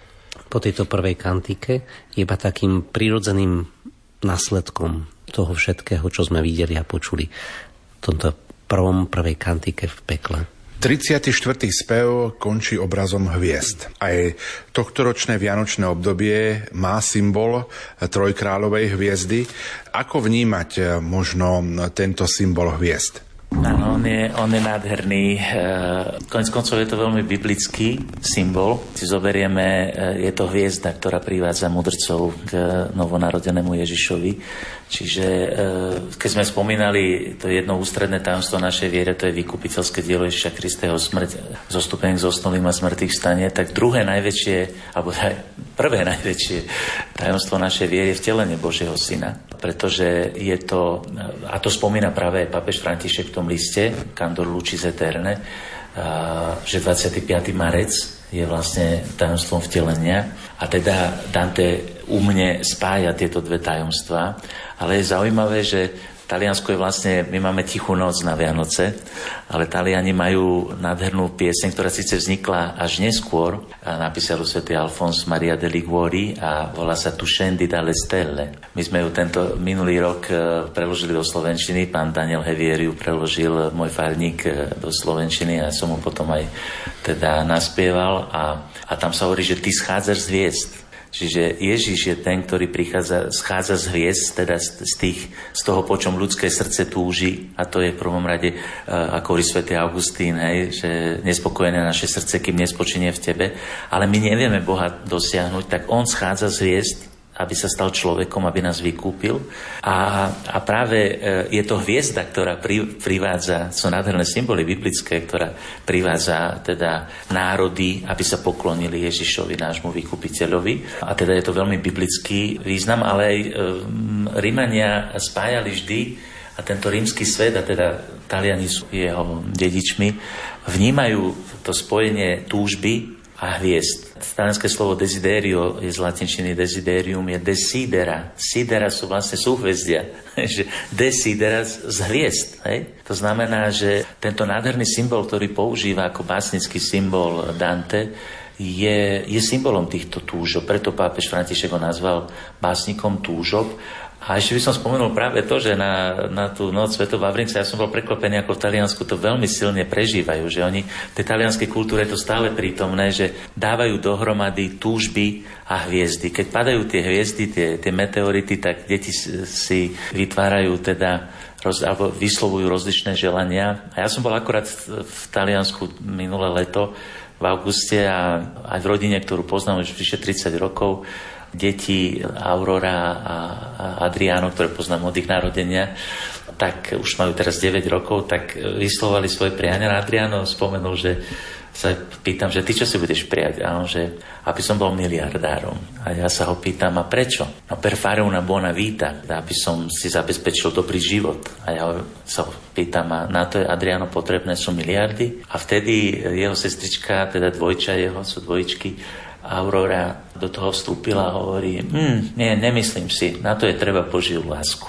po tejto prvej kantike, je iba takým prirodzeným následkom toho všetkého, čo sme videli a počuli v tomto prvom prvej kantike v pekle. tridsiaty štvrtý spev končí obrazom hviezd. Aj tohtoročné vianočné obdobie má symbol trojkráľovej hviezdy. Ako vnímať možno tento symbol hviezd? Áno, on je, on je nádherný. Koniec koncov je to veľmi biblický symbol. Si zoberieme, je to hviezda, ktorá privádza mudrcov k novonarodenému Ježišovi. Čiže keď sme spomínali to jedno ústredné tajomstvo našej viere, to je vykupiteľské dielo Ježiša Krista, jeho smrť, zostúpenie k zosnulým a smrtých vstanie, tak druhé najväčšie, alebo aj prvé najväčšie tajomstvo našej viery je vtelenie Božieho Syna. Pretože je to, a to spomína práve pápež František v tom liste Candor Lucis Aeterna, že dvadsiateho piateho marec je vlastne tajomstvom vtelenia. A teda Dante umne spája tieto dve tajomstvá. Ale je zaujímavé, že Taliansko je vlastne, my máme Tichú noc na Vianoce, ale Taliani majú nádhernú pieseň, ktorá síce vznikla až neskôr, a napísal svätý Alfons Maria de Liguori a volá sa Tu scendi dalle stelle. My sme ju tento minulý rok preložili do slovenčiny, pán Daniel Hevier ju preložil, môj farník, do slovenčiny a som mu potom aj teda naspieval a, a tam sa hovorí, že ty schádzaš z hviezd. Čiže Ježiš je ten, ktorý prichádza, schádza z hviezd, teda z, z, tých, z toho, po čom ľudské srdce túži, a to je v prvom rade, uh, ako hovorí svätý Augustín, hej, že nespokojené naše srdce, kým nespočinie v tebe, ale my nevieme Boha dosiahnuť, tak on schádza z hviezd, aby sa stal človekom, aby nás vykúpil. A, a práve je to hviezda, ktorá pri, privádza, sú nádherné symboly biblické, ktorá privádza teda národy, aby sa poklonili Ježišovi, nášmu vykupiteľovi. A teda je to veľmi biblický význam, ale aj um, Rimania spájali vždy, a tento rímsky svet, a teda Taliani sú jeho dedičmi, vnímajú to spojenie túžby a hviezd. Talianské slovo desiderio je z latinčiny desiderium, je desidera. Sidera sú vlastne súhvezdia. Desidera z hviezd. Hej? To znamená, že tento nádherný symbol, ktorý používa ako básnický symbol Dante, je, je symbolom týchto túžob. Preto pápež František ho nazval básnikom túžob. A ešte by som spomenul práve to, že na, na tú noc Svätého Vavrinca ja som bol prekvapený, ako v Taliansku to veľmi silne prežívajú, že oni v tej talianskej kultúre je to stále prítomné, že dávajú dohromady túžby a hviezdy. Keď padajú tie hviezdy, tie, tie meteority, tak deti si vytvárajú teda roz, alebo vyslovujú rozličné želania. A ja som bol akorát v, v Taliansku minulé leto v auguste a aj v rodine, ktorú poznám už vyše tridsať rokov, deti Aurora a Adriano, ktoré poznám od ich narodenia, tak už majú teraz deväť rokov, tak vyslovali svoje priania. Adriano spomenul, že sa pýtam, že ty čo si budeš prijať? A on, že aby som bol miliardárom. A ja sa ho pýtam, a prečo? No per fare una buona vita, aby som si zabezpečil dobrý život. A ja sa ho pýtam, a na to je Adriano potrebné sú miliardy? A vtedy jeho sestrička, teda dvojča jeho, sú dvojičky, Aurora do toho vstúpila a hovorí, hm, nie, nemyslím si, na to je treba Božiu lásku.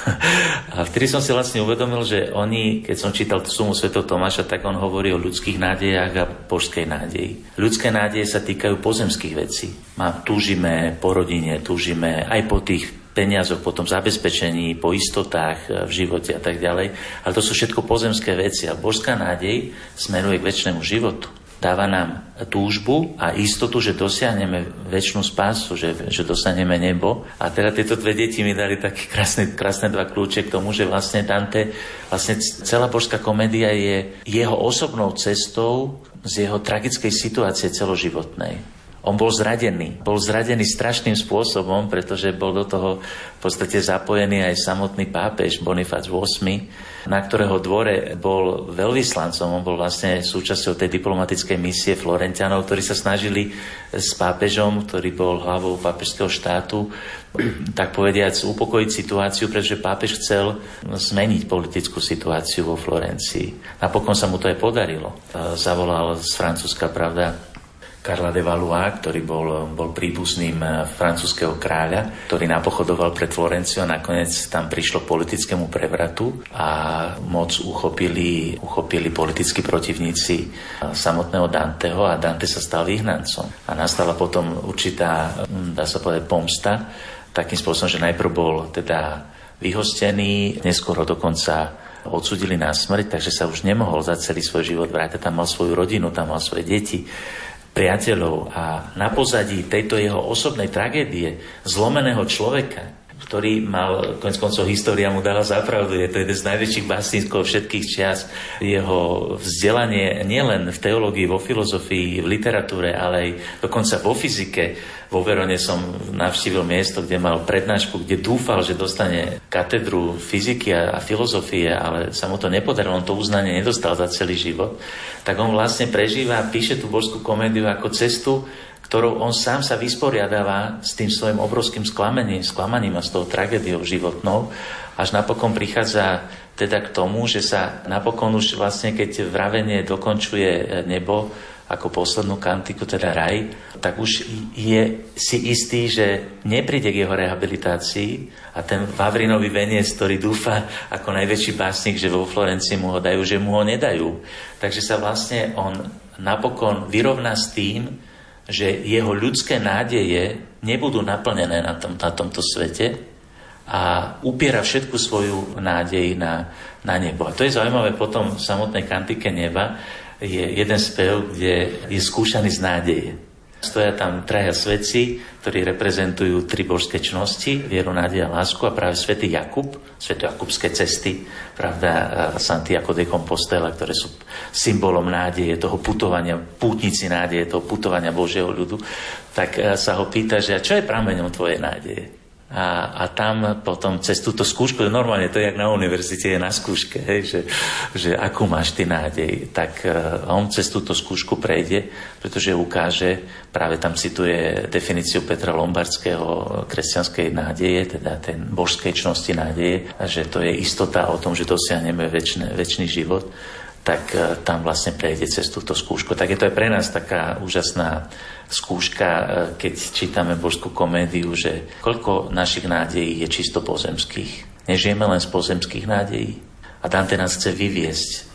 A vtedy som si vlastne uvedomil, že oni, keď som čítal tú sumu svätého Tomáša, tak on hovorí o ľudských nádejach a božskej nádeji. Ľudské nádeje sa týkajú pozemských vecí. Má, túžime po rodine, túžime aj po tých peniazoch, po tom zabezpečení, po istotách v živote a tak ďalej. Ale to sú všetko pozemské veci a božská nádej smeruje k večnému životu. Dáva nám túžbu a istotu, že dosiahneme večnú spásu, že, že dosiahneme nebo. A teda tieto dve deti mi dali také krásne, krásne dva kľúče k tomu, že vlastne Dante, vlastne celá božská komédia je jeho osobnou cestou z jeho tragickej situácie celoživotnej. On bol zradený. Bol zradený strašným spôsobom, pretože bol do toho v podstate zapojený aj samotný pápež Bonifác ôsmy, na ktorého dvore bol veľvyslancom. On bol vlastne súčasťou tej diplomatickej misie Florentianov, ktorí sa snažili s pápežom, ktorý bol hlavou pápežského štátu, tak povediac upokojiť situáciu, pretože pápež chcel zmeniť politickú situáciu vo Florencii. Napokon sa mu to aj podarilo. Zavolal z Francúzska, pravda, Karla de Valois, ktorý bol, bol príbuzným francúzskeho kráľa, ktorý napochodoval pred Florenciou a nakoniec tam prišlo k politickému prevratu a moc uchopili, uchopili politickí protivníci samotného Danteho a Dante sa stal vyhnancom. A nastala potom určitá, dá sa povedať, pomsta, takým spôsobom, že najprv bol teda vyhostený, neskôr dokonca odsúdili na smrť, takže sa už nemohol za celý svoj život vrátiť. Tam mal svoju rodinu, tam mal svoje deti, priateľov a na pozadí tejto jeho osobnej tragédie zlomeného človeka, ktorý mal, koniec koncov história mu dala zapravdu, je to jeden z najväčších básnikov všetkých čias. Jeho vzdelanie nielen v teológii, vo filozofii, v literatúre, ale aj dokonca vo fyzike. Vo Verone som navštívil miesto, kde mal prednášku, kde dúfal, že dostane katedru fyziky a, a filozofie, ale sa mu to nepodarilo, on to uznanie nedostal za celý život. Tak on vlastne prežíva, píše tú božskú komédiu ako cestu, ktorou on sám sa vysporiadáva s tým svojim obrovským sklamaním, sklamaním a s tou tragédiou životnou, až napokon prichádza teda k tomu, že sa napokon už vlastne, keď vravenie dokončuje nebo ako poslednú kantiku, teda raj, tak už je si istý, že nepríde k jeho rehabilitácii a ten Vavrinový veniec, ktorý dúfa ako najväčší básnik, že vo Florencii mu ho dajú, že mu ho nedajú. Takže sa vlastne on napokon vyrovná s tým, že jeho ľudské nádeje nebudú naplnené na, tom, na tomto svete a upiera všetku svoju nádej na, na nebo. A to je zaujímavé potom v samotnej kantike neba, je jeden spev, kde je skúšaný z nádeje. Stoja tam traja svätci, ktorí reprezentujú tri božské čnosti, vieru, nádej a lásku, a práve svätý Jakub, svätojakubské cesty, pravda, Santiago de Compostela, ktoré sú symbolom nádeje, toho putovania, pútnici nádeje, toho putovania Božieho ľudu, tak sa ho pýta, že čo je prameňom tvojej nádeje? A, a tam potom cez túto skúšku, normálne to je jak na univerzite, je na skúške, hej, že, že akú máš ty nádej, tak uh, on cez túto skúšku prejde, pretože ukáže, práve tam cituje definíciu Petra Lombardského kresťanskej nádeje, teda ten božskej čnosti nádeje, že to je istota o tom, že dosiahneme večné, večný život, tak uh, tam vlastne prejde cez túto skúšku. Tak je to aj pre nás taká úžasná skúška, keď čítame božskú komédiu, že koľko našich nádejí je čisto pozemských. Nežijeme len z pozemských nádejí. A Dante nás chce vyviesť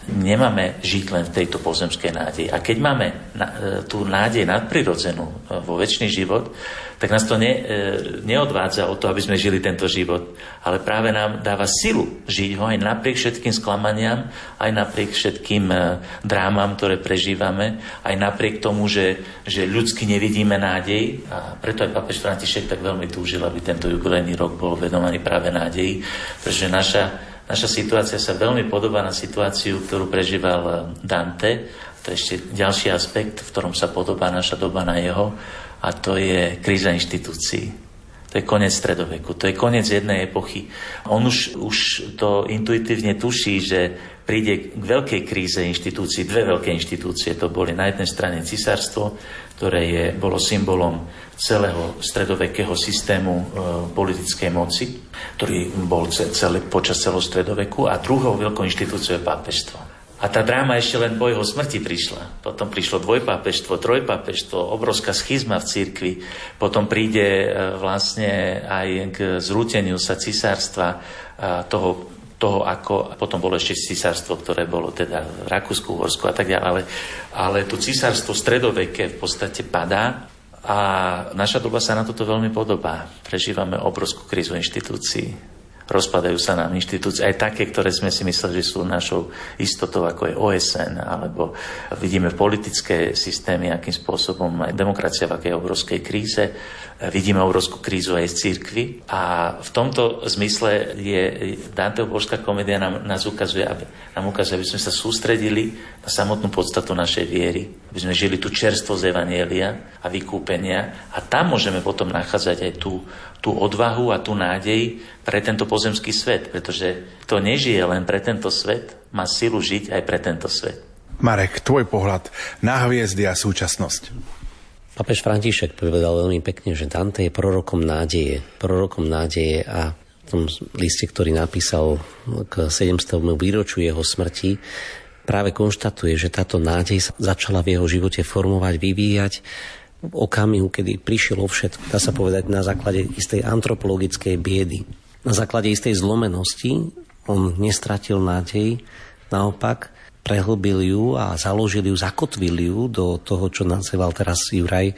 nemáme žiť len v tejto pozemskej nádeji. A keď máme na, tú nádej nadprirodzenú vo večný život, tak nás to ne, neodvádza o to, aby sme žili tento život, ale práve nám dáva silu žiť ho aj napriek všetkým sklamaniam, aj napriek všetkým drámam, ktoré prežívame, aj napriek tomu, že, že ľudsky nevidíme nádej. A preto aj pápež František tak veľmi túžil, aby tento jubilejný rok bol venovaný práve nádeji, pretože naša Naša situácia sa veľmi podobá na situáciu, ktorú prežíval Dante. To je ešte ďalší aspekt, v ktorom sa podobá naša doba na jeho, a to je kríza inštitúcií. To je koniec stredoveku, to je koniec jednej epochy. On už, už to intuitívne tuší, že príde k veľkej kríze inštitúcií. Dve veľké inštitúcie to boli na jednej strane cisárstvo, ktoré je, bolo symbolom celého stredovekého systému e, politickej moci, ktorý bol celé, počas celého stredoveku, a druhou veľkou inštitúciou je pápežstvo. A tá dráma ešte len po jeho smrti prišla. Potom prišlo dvojpápežstvo, trojpápežstvo, obrovská schizma v cirkvi. Potom príde e, vlastne aj k zrúteniu sa cisárstva, e, toho, toho, ako potom bolo ešte cisárstvo, ktoré bolo teda v Rakúsku, Uhorsku a tak ďalej. Ale, ale to cisárstvo stredoveké v podstate padá. A naša doba sa na toto veľmi podobá. Prežívame obrovskú krízu inštitúcií. Rozpadajú sa nám inštitúcie, aj také, ktoré sme si mysleli, že sú našou istotou, ako je ó es en, alebo vidíme politické systémy, akým spôsobom aj demokracia v akej obrovskej kríze. Vidíme obrovskú krízu aj z cirkvi. A v tomto zmysle je Danteho Božská komédia nám, nás ukazuje, aby, nám ukazuje, aby sme sa sústredili na samotnú podstatu našej viery, aby sme žili tú čerstvosť evanjelia a vykúpenia, a tam môžeme potom nachádzať aj tú, tú odvahu a tú nádej pre tento pozemský svet, pretože kto nežije len pre tento svet, má silu žiť aj pre tento svet. Marek, tvoj pohľad na hviezdy a súčasnosť. Pápež František povedal veľmi pekne, že Dante je prorokom nádeje. Prorokom nádeje, a v tom liste, ktorý napísal k sedemstému výročiu jeho smrti, práve konštatuje, že táto nádej sa začala v jeho živote formovať, vyvíjať v okamihu, kedy prišiel o všetko. Dá sa povedať na základe istej antropologickej biedy. Na základe istej zlomenosti on nestratil nádej, naopak prehlbil ju a založil ju, zakotvil ju do toho, čo nazýval teraz Juraj,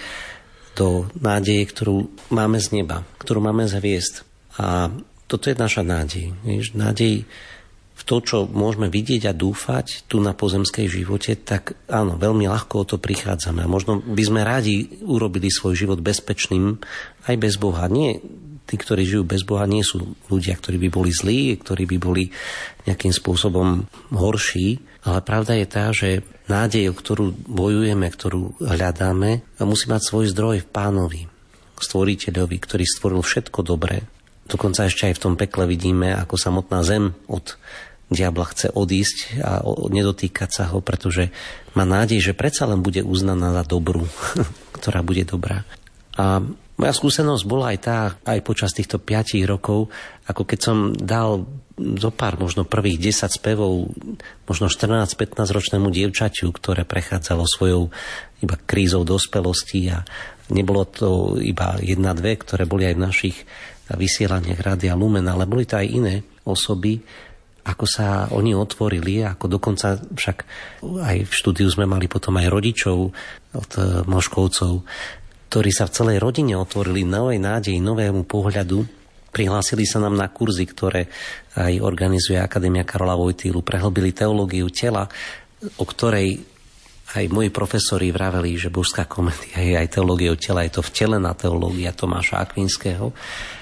do nádeje, ktorú máme z neba, ktorú máme z hviezd. A toto je naša nádej. Víš, nádej v to, čo môžeme vidieť a dúfať tu na pozemskej živote, tak áno, veľmi ľahko o to prichádzame. A možno by sme radi urobili svoj život bezpečným aj bez Boha. Nie, tí, ktorí žijú bez Boha, nie sú ľudia, ktorí by boli zlí, ktorí by boli nejakým spôsobom horší. Ale pravda je tá, že nádej, o ktorú bojujeme, ktorú hľadáme, musí mať svoj zdroj v Pánovi, Stvoriteľovi, ktorý stvoril všetko dobré. Dokonca ešte aj v tom pekle vidíme, ako samotná zem od diabla chce odísť a nedotýkať sa ho, pretože má nádej, že predsa len bude uznaná za dobrú, ktorá bude dobrá. A moja skúsenosť bola aj tá, aj počas týchto piatich rokov, ako keď som dal zo pár, možno prvých desať spevov, možno štrnásť pätnásť ročnému dievčaťu, ktoré prechádzalo svojou iba krízou dospelosti, a nebolo to iba jedna, dve, ktoré boli aj v našich vysielaniach Rádia Lumen, ale boli to aj iné osoby, ako sa oni otvorili, ako dokonca však aj v štúdiu sme mali potom aj rodičov od Moškovcov, ktorí sa v celej rodine otvorili novej nádeji, novému pohľadu. Prihlásili sa nám na kurzy, ktoré aj organizuje Akadémia Karola Wojtylu, prehlbili teológiu tela, o ktorej aj moji profesori vraveli, že Božská komédia je aj teológiou tela, je to vtelená teológia Tomáša Akvinského.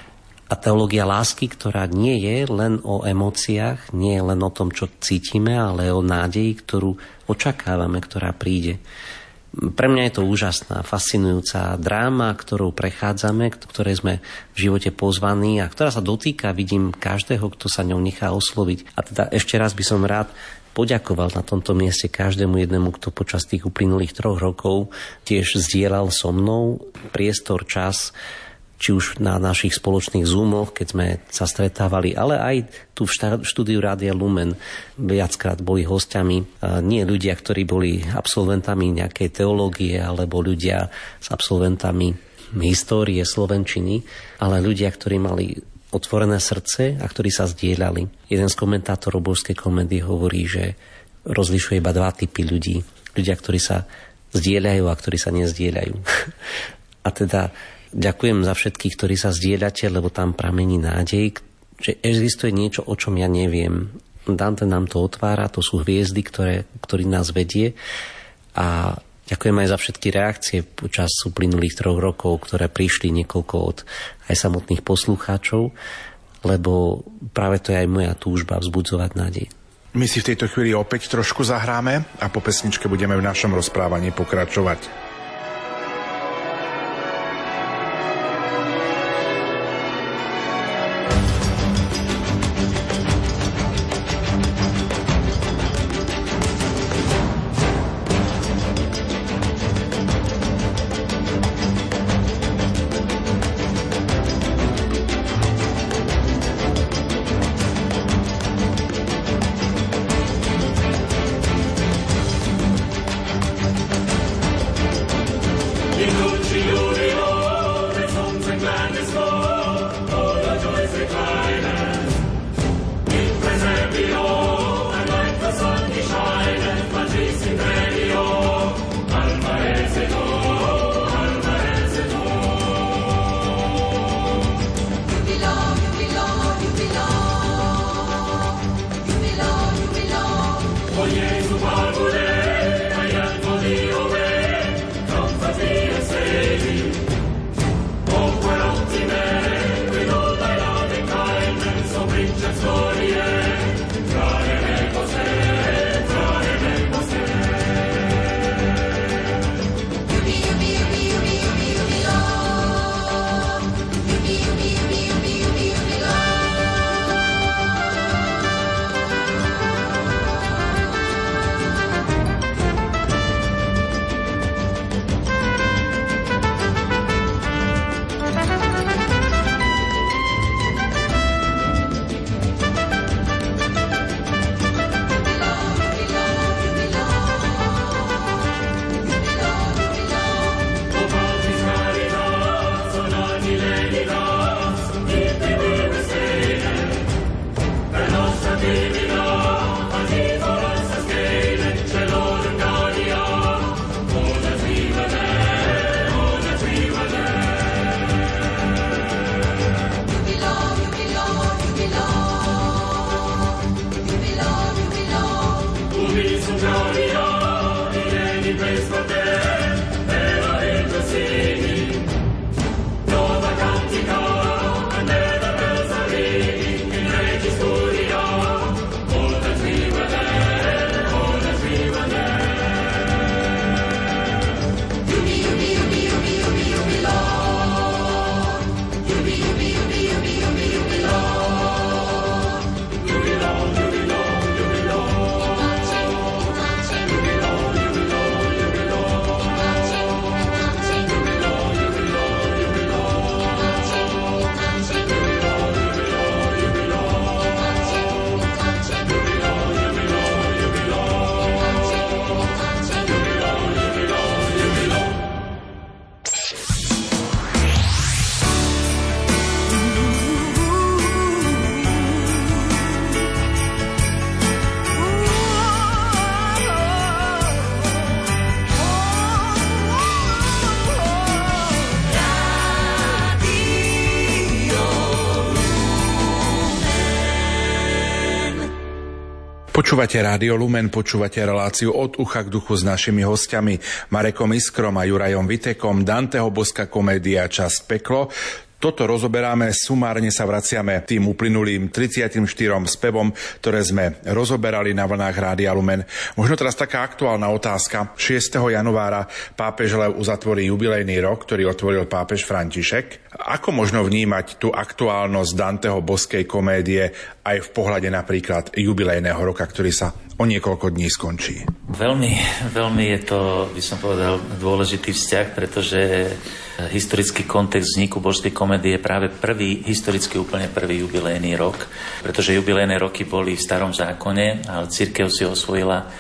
A teológia lásky, ktorá nie je len o emóciách, nie je len o tom, čo cítime, ale o nádeji, ktorú očakávame, ktorá príde. Pre mňa je to úžasná, fascinujúca dráma, ktorou prechádzame, ktorej sme v živote pozvaní a ktorá sa dotýka, vidím, každého, kto sa ňou nechá osloviť. A teda ešte raz by som rád poďakoval na tomto mieste každému jednému, kto počas tých uplynulých troch rokov tiež zdieľal so mnou priestor, čas, či už na našich spoločných zoomoch, keď sme sa stretávali, ale aj tu v štúdiu Rádia Lumen viackrát boli hostiami nie ľudia, ktorí boli absolventami nejakej teológie, alebo ľudia s absolventami histórie, slovenčiny, ale ľudia, ktorí mali otvorené srdce a ktorí sa zdieľali. Jeden z komentátorov Božskej komédie hovorí, že rozlišuje iba dva typy ľudí. Ľudia, ktorí sa zdieľajú a ktorí sa nezdieľajú. A teda ďakujem za všetkých, ktorí sa zdieľate, lebo tam pramení nádej, že existuje niečo, o čom ja neviem. Dante nám to otvára, to sú hviezdy, ktoré, ktorý nás vedie. A ďakujem aj za všetky reakcie počas uplynulých troch rokov, ktoré prišli niekoľko od aj samotných poslucháčov, lebo práve to je aj moja túžba vzbudzovať nádej. My si v tejto chvíli opäť trošku zahráme a po pesničke budeme v našom rozprávaní pokračovať. Počúvate Rádio Lumen, počúvate reláciu Od ucha k duchu s našimi hostiami Marekom Iskrom a Jurajom Vitekom, Danteho Boská komédia Časť peklo. Toto rozoberáme, sumárne sa vraciame tým uplynulým tridsiatym štyrom spevom, ktoré sme rozoberali na vlnách Rádia Lumen. Možno teraz taká aktuálna otázka. šiesteho januára pápež Lev uzatvorí jubilejný rok, ktorý otvoril pápež František. Ako možno vnímať tú aktuálnosť Danteho Boskej komédie aj v pohľade napríklad jubilejného roka, ktorý sa o niekoľko dní skončí? Veľmi, veľmi je to, by som povedal, dôležitý vzťah, pretože historický kontext vzniku Božskej komédie je práve prvý, historicky úplne prvý jubilejný rok, pretože jubilejné roky boli v Starom zákone, ale cirkev si osvojila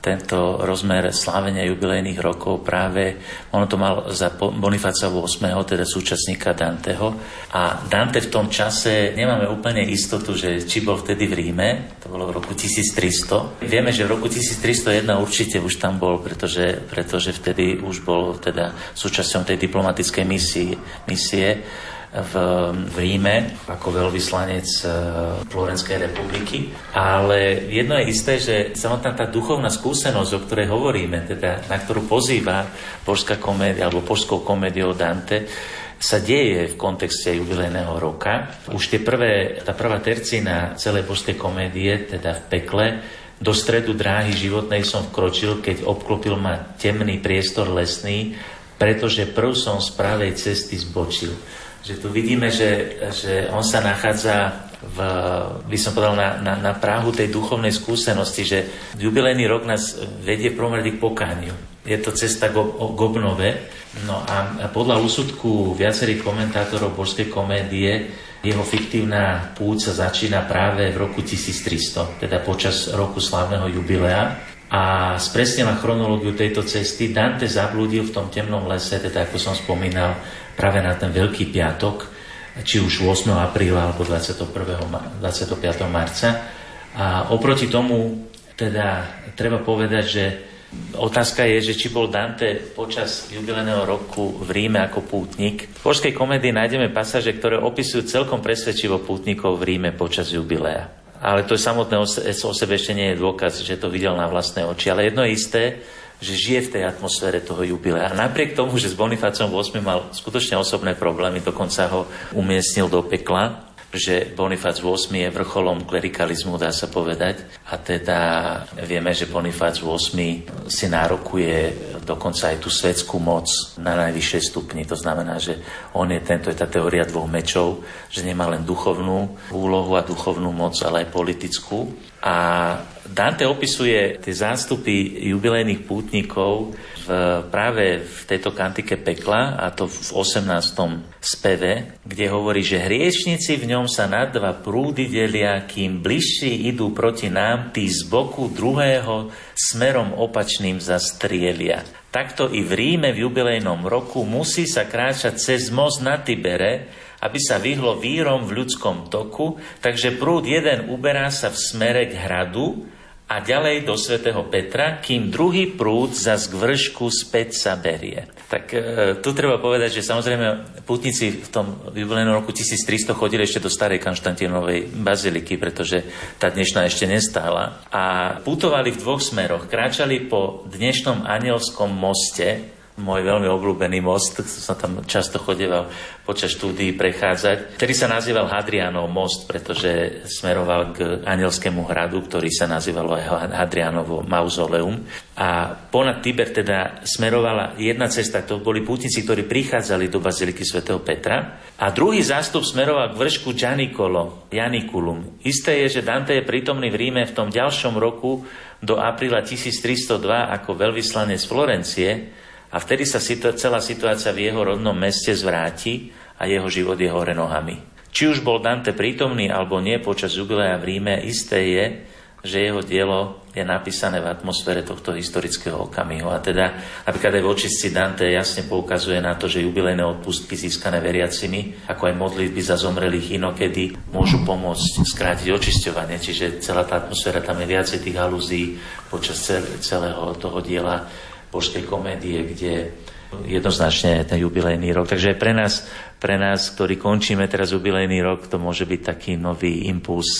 tento rozmer slávenia jubilejných rokov práve, ono to mal za Bonifáca ôsmeho, teda súčasníka Danteho. A Dante v tom čase, nemáme úplne istotu, že či bol vtedy v Ríme, to bolo v roku tisíctristo. Vieme, že v roku tisíctristojeden určite už tam bol, pretože, pretože vtedy už bol teda súčasťou tej diplomatickej misie, misie v, v Ríme ako veľvyslanec Florenskej republiky. Ale jedno je isté, že samotná tá duchovná skúsenosť, o ktorej hovoríme, teda na ktorú pozýva božská komédia alebo božskou komédiou Dante, sa deje v kontexte jubilejného roka. Už tie prvé, tá prvá tercína celej božskej komédie, teda v pekle, do stredu dráhy životnej som vkročil, keď obklopil ma temný priestor lesný, pretože prv som z pravej cesty zbočil. Že tu vidíme, že, že on sa nachádza v, by som povedal, na, na, na prahu tej duchovnej skúsenosti, že jubilejný rok nás vedie v prvom rade k pokániu. Je to cesta k, k obnove. No a, a podľa úsudku viacerých komentátorov božskej komédie jeho fiktívna púť sa začína práve v roku tisíctristo, teda počas roku slávneho jubilea. A spresnila chronológiu tejto cesty. Dante zablúdil v tom temnom lese, teda ako som spomínal, práve na ten Veľký piatok, či už ôsmeho apríla alebo dvadsiateho piateho marca. A oproti tomu teda treba povedať, že otázka je, že či bol Dante počas jubilejného roku v Ríme ako pútnik. V božskej komédii nájdeme pasáže, ktoré opisujú celkom presvedčivo pútnikov v Ríme počas jubilea. Ale to je samotné o sebe ešte nie je dôkaz, že to videl na vlastné oči. Ale jedno je isté, že žije v tej atmosfére toho jubilea. A napriek tomu, že s Bonifácom ôsmym mal skutočne osobné problémy, dokonca ho umiestnil do pekla, že Bonifác ôsmy je vrcholom klerikalizmu, dá sa povedať. A teda vieme, že Bonifác ôsmy si nárokuje dokonca aj tú svetskú moc na najvyššej stupni. To znamená, že on je tento, je tá teória dvoch mečov, že nemá len duchovnú úlohu a duchovnú moc, ale aj politickú. A Dante opisuje tie zástupy jubilejných pútnikov v, práve v tejto kantike pekla, a to v osemnástom speve, kde hovorí, že hriešnici v ňom sa na dva prúdy delia, kým bližší idú proti nám, tí z boku druhého smerom opačným zastrielia. Takto i v Ríme v jubilejnom roku musí sa kráčať cez most na Tibere, aby sa vyhlo vírom v ľudskom toku, takže prúd jeden uberá sa v smere k hradu a ďalej do svätého Petra, kým druhý prúd zas k vršku späť sa berie. Tak e, tu treba povedať, že samozrejme pútnici v tom jubilejnom roku tisíctristo chodili ešte do starej Konštantínovej baziliky, pretože tá dnešná ešte nestála. A putovali v dvoch smeroch. Kráčali po dnešnom Anielskom moste, môj veľmi obľúbený most, som tam často chodeval počas štúdií prechádzať, ktorý sa nazýval Hadrianov most, pretože smeroval k Anielskému hradu, ktorý sa nazýval aj Hadrianovo mauzoleum. A ponad Tiber teda smerovala jedna cesta, to boli pútnici, ktorí prichádzali do baziliky svätého Petra, a druhý zástup smeroval k vršku Gianicolo, Janiculum. Isté je, že Dante je prítomný v Ríme v tom ďalšom roku do apríla tisíctristodva ako veľvyslanec Florencie. A vtedy sa situ- celá situácia v jeho rodnom meste zvráti a jeho život je hore nohami. Či už bol Dante prítomný alebo nie počas jubilea v Ríme, isté je, že jeho dielo je napísané v atmosfére tohto historického okamihu. A teda napríklad aj v očistci Dante jasne poukazuje na to, že jubilejné odpustky získané veriacimi, ako aj modlitby za zomrelých inokedy, môžu pomôcť skrátiť očisťovanie. Čiže celá tá atmosféra, tam je viacej tých alúzií počas celého toho diela božskej komédie, kde jednoznačne ten jubilejný rok. Takže pre nás, pre nás, ktorí končíme teraz jubilejný rok, to môže byť taký nový impuls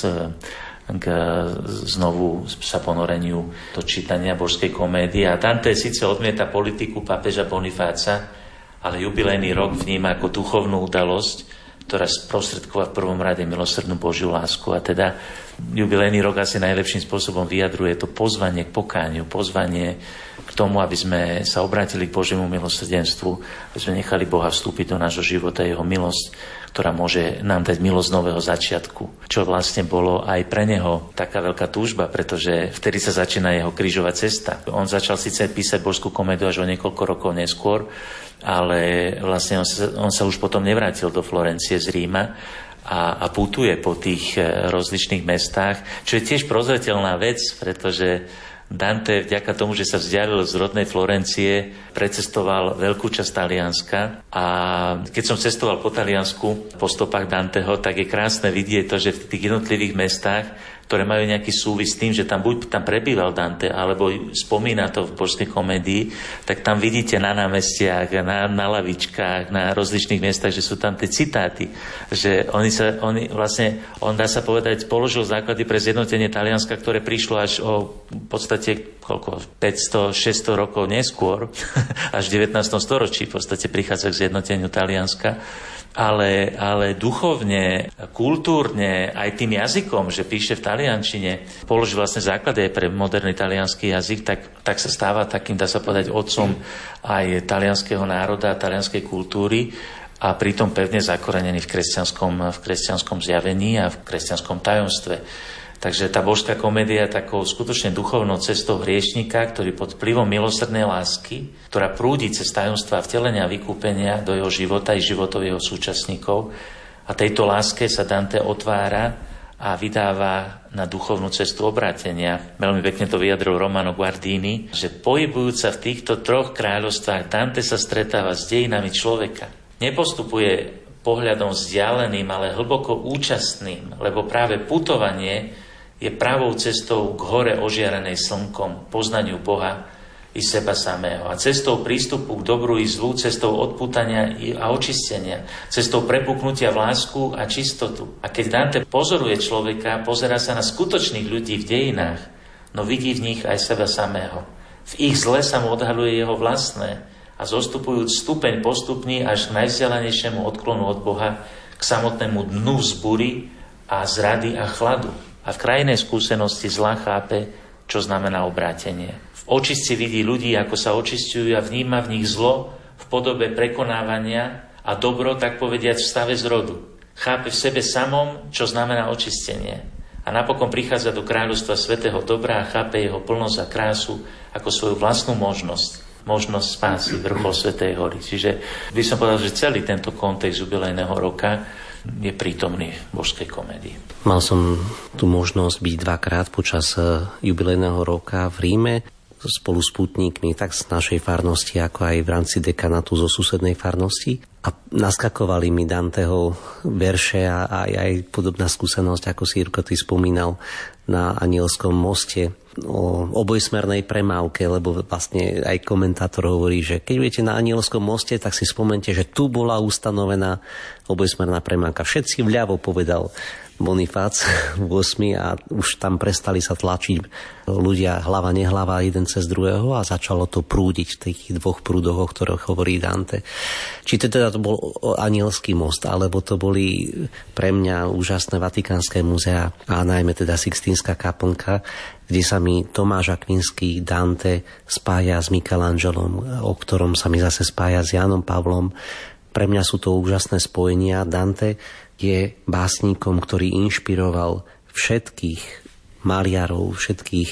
k znovu sa ponoreniu do čítania božskej komédie. A Dante síce odmieta politiku pápeža Bonifáca, ale jubilejný rok vníma ako duchovnú udalosť, ktorá sprostredkova v prvom rade milosrdnú Božiu lásku. A teda jubilejný rok asi najlepším spôsobom vyjadruje to pozvanie k pokániu, pozvanie k tomu, aby sme sa obrátili k Božiemu milosrdenstvu, aby sme nechali Boha vstúpiť do nášho života, jeho milosť, ktorá môže nám dať milosť nového začiatku. Čo vlastne bolo aj pre neho taká veľká túžba, pretože vtedy sa začína jeho krížová cesta. On začal síce písať božskú komédiu až o niekoľko rokov neskôr, ale vlastne on sa, on sa už potom nevrátil do Florencie z Ríma a, a putuje po tých rozličných mestách, čo je tiež prozreteľná vec, pretože Dante vďaka tomu, že sa vzdialil z rodnej Florencie, precestoval veľkú časť Talianska a keď som cestoval po Taliansku, po stopách Danteho, tak je krásne vidieť to, že v tých jednotlivých mestách, ktoré majú nejaký súvis s tým, že tam buď tam prebýval Dante, alebo spomína to v Božskej komédii, tak tam vidíte na námestiach, na, na lavičkách, na rozličných miestach, že sú tam tie citáty. Že oni sa, oni vlastne, on dá sa povedať, položil základy pre zjednotenie Talianska, ktoré prišlo až o v podstate koľko, päťsto šesťsto rokov neskôr, až v devätnástom storočí v podstate prichádza k zjednoteniu Talianska. Ale, ale duchovne, kultúrne, aj tým jazykom, že píše v taliančine, položí vlastne základy aj pre moderný taliansky jazyk, tak, tak sa stáva takým, dá sa povedať, otcom aj talianskeho národa, talianskej kultúry a pritom pevne zakorenený v kresťanskom, v kresťanskom zjavení a v kresťanskom tajomstve. Takže tá Božská komédia je takou skutočne duchovnou cestou hriešnika, ktorý pod vplyvom milosrdnej lásky, ktorá prúdi cez tajomstvá vtelenia a vykúpenia do jeho života i životov jeho súčasníkov. A tejto láske sa Dante otvára a vydáva na duchovnú cestu obrátenia. Veľmi pekne to vyjadril Romano Guardini, že pohybujúc sa v týchto troch kráľovstvách, Dante sa stretáva s dejinami človeka. Nepostupuje pohľadom vzdialeným, ale hlboko účastným, lebo práve putovanie je pravou cestou k hore ožiarenej slnkom, poznaniu Boha i seba samého. A cestou prístupu k dobru i zlu, cestou odpútania a očistenia, cestou prepuknutia v lásku a čistotu. A keď Dante pozoruje človeka, pozerá sa na skutočných ľudí v dejinách, no vidí v nich aj seba samého. V ich zle sa mu odhaľuje jeho vlastné a zostupujúc stupeň postupný až k najvzdialenejšiemu odklonu od Boha, k samotnému dnu vzbury a zrady a chladu. A v krajnej skúsenosti zla chápe, čo znamená obrátenie. V očistci vidí ľudí, ako sa očistujú a vníma v nich zlo v podobe prekonávania a dobro, tak povediať, v stave zrodu. Chápe v sebe samom, čo znamená očistenie. A napokon prichádza do kráľovstva svätého dobra a chápe jeho plnosť a krásu ako svoju vlastnú možnosť. Možnosť spásy, vrchol Svätej hory. Čiže by som povedal, že celý tento kontext jubilejného roka je prítomný v Božskej komédii. Mal som tu možnosť byť dvakrát počas jubilejného roka v Ríme spolu s pútnikmi, tak z našej farnosti, ako aj v rámci dekanátu zo susednej farnosti. A naskakovali mi Danteho verše a aj, aj podobná skúsenosť, ako si Jirko ty spomínal na Anielskom moste o obojsmernej premávke, lebo vlastne aj komentátor hovorí, že keď budete na Anielskom moste, tak si spomente, že tu bola ustanovená obojsmerná premávka. Všetci vľavo, povedal Bonifác v osmi a už tam prestali sa tlačiť ľudia hlava nehlava jeden cez druhého a začalo to prúdiť v tých dvoch prúdoch, o ktorých hovorí Dante. Či to teda to bol Anielský most, alebo to boli pre mňa úžasné Vatikánske múzea a najmä teda Sixtínska kaplnka, kde sa mi Tomáš Akvinský Dante spája s Michelangelom, o ktorom sa mi zase spája s Jánom Pavlom. Pre mňa sú to úžasné spojenia. Dante je básnikom, ktorý inšpiroval všetkých maliarov, všetkých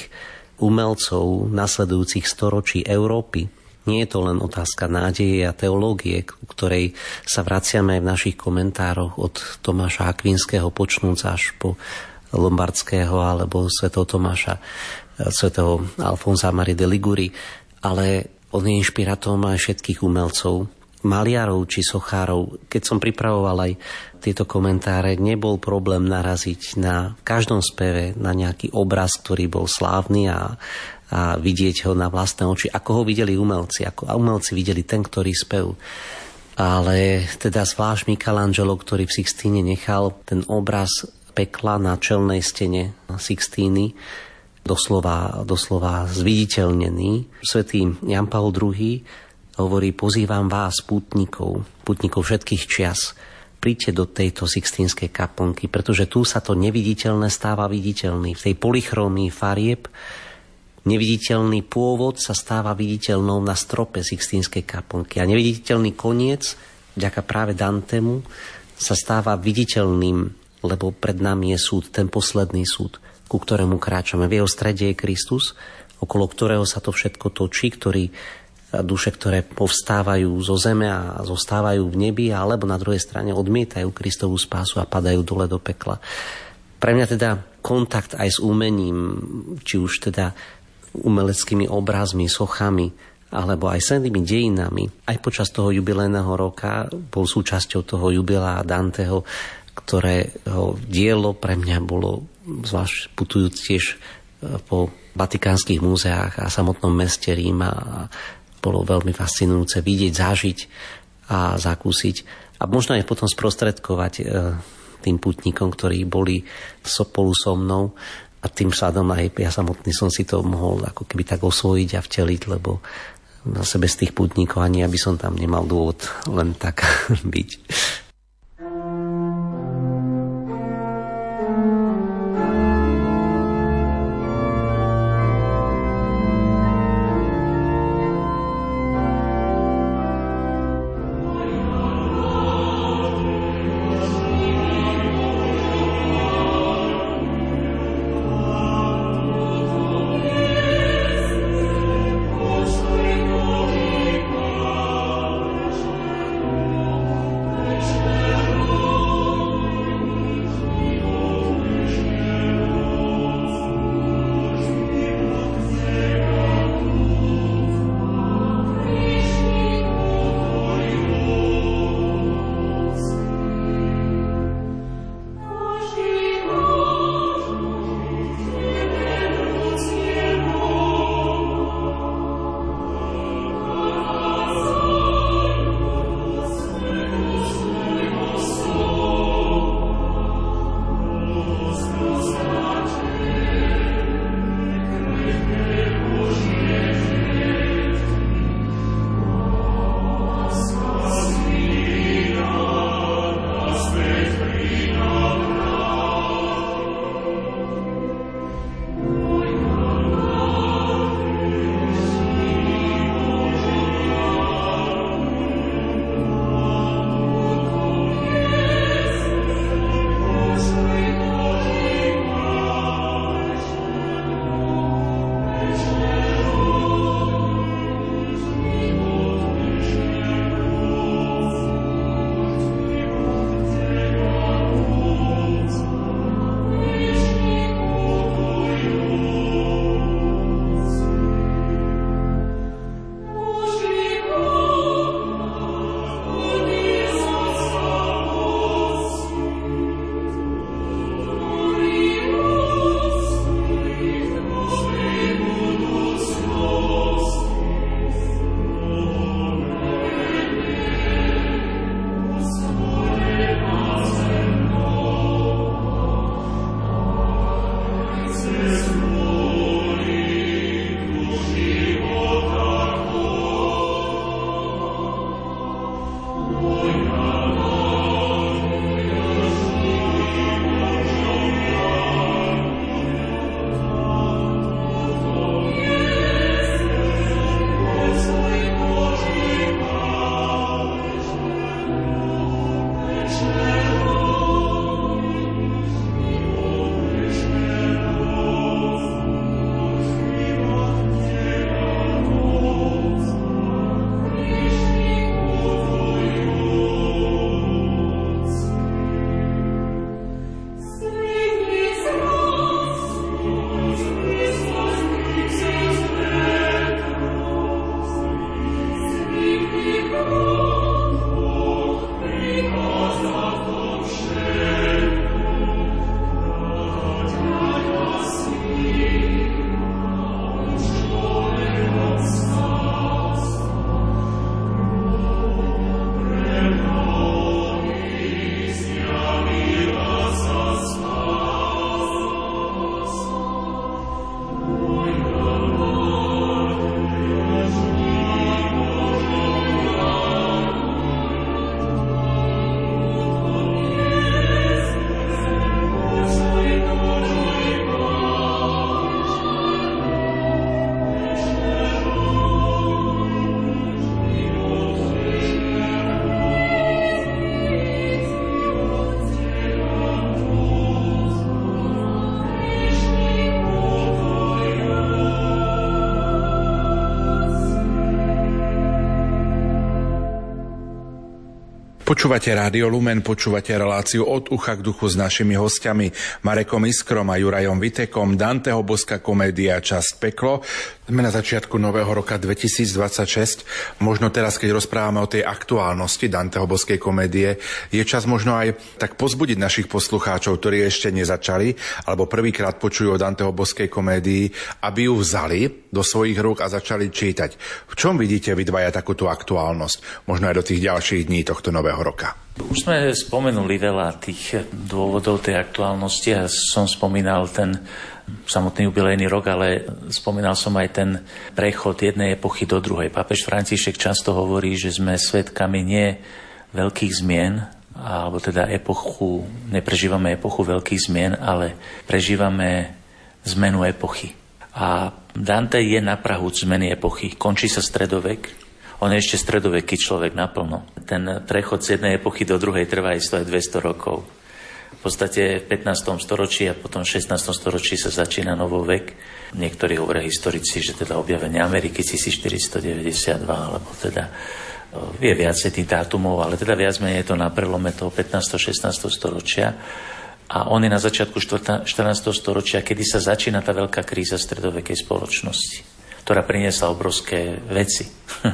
umelcov nasledujúcich storočí Európy. Nie je to len otázka nádeje a teológie, ku ktorej sa vraciame aj v našich komentároch od Tomáša Akvinského počnúc až po Lombardského alebo svätého Tomáša, svätého Alfonsa Marie de Liguri, ale on je inšpirátorom aj všetkých umelcov, maliarov či sochárov. Keď som pripravoval aj tieto komentáre, nebol problém naraziť na každom speve na nejaký obraz, ktorý bol slávny a, a vidieť ho na vlastné oči, ako ho videli umelci, ako umelci videli ten, ktorý spev. Ale teda zvlášť Michelangelo, ktorý v Sixtíne nechal ten obraz pekla na čelnej stene Sixtíny, doslova, doslova zviditeľnený. Svätý Jan Pavol druhý hovorí, pozývam vás, pútnikov, pútnikov všetkých čias, príďte do tejto Sixtínskej kaplnky, pretože tu sa to neviditeľné stáva viditeľný. V tej polychromii farieb neviditeľný pôvod sa stáva viditeľnou na strope Sixtínskej kaplnky a neviditeľný koniec, vďaka práve Dantemu, sa stáva viditeľným, lebo pred nami je súd, ten posledný súd, ku ktorému kráčame. V jeho strede je Kristus, okolo ktorého sa to všetko točí, ktorý duše, ktoré povstávajú zo zeme a zostávajú v nebi, alebo na druhej strane odmietajú Kristovú spásu a padajú dole do pekla. Pre mňa teda kontakt aj s umením, či už teda umeleckými obrazmi, sochami, alebo aj cennými dejinami. Aj počas toho jubilejného roka bol súčasťou toho jubilea Danteho, ktorého dielo pre mňa bolo, zvlášť putujúc tiež po vatikánskych múzeách a samotnom meste Ríma, bolo veľmi fascinujúce vidieť, zažiť a zakúsiť. A možno aj potom sprostredkovať tým putníkom, ktorí boli spolu so mnou. A tým sádom aj ja samotný som si to mohol ako keby tak osvojiť a vteliť, lebo zase bez tých pútnikov ani aby som tam nemal dôvod len tak byť. Počúvate Rádio Lumen, počúvate reláciu Od ucha k duchu s našimi hostiami Marekom Iskrom a Jurajom Vitekom, Danteho boská komédia Časť peklo. Sme na začiatku nového roka dvetisícdvadsaťšesť. Možno teraz, keď rozprávame o tej aktuálnosti Danteho boskej komédie, je čas možno aj tak pozbudiť našich poslucháčov, ktorí ešte nezačali, alebo prvýkrát počujú o Danteho boskej komédii, aby ju vzali do svojich rúk a začali čítať. V čom vidíte vy dvaja takúto aktuálnosť? Možno aj do tých ďalších dní tohto nového roka. Už sme spomenuli veľa tých dôvodov tej aktuálnosti a som spomínal ten samotný jubilejný rok, ale spomínal som aj ten prechod jednej epochy do druhej. Pápež František často hovorí, že sme svedkami nie veľkých zmien, alebo teda epochu, neprežívame epochu veľkých zmien, ale prežívame zmenu epochy. A Dante je na prahu zmeny epochy. Končí sa stredovek. On je ešte stredoveký človek naplno. Ten prechod z jednej epochy do druhej trvá isto aj dvesto rokov. V podstate v pätnástom storočí a potom v šestnástom storočí sa začína novovek. Niektorí hovoria historici, že teda objavenie Ameriky tisícštyristodeväťdesiatdva, alebo teda je viacej tých dátumov, ale teda viac menej je to na prelome toho pätnásteho šestnásteho storočia. A on je na začiatku štrnásteho storočia, kedy sa začína tá veľká kríza stredovekej spoločnosti, ktorá priniesla obrovské veci.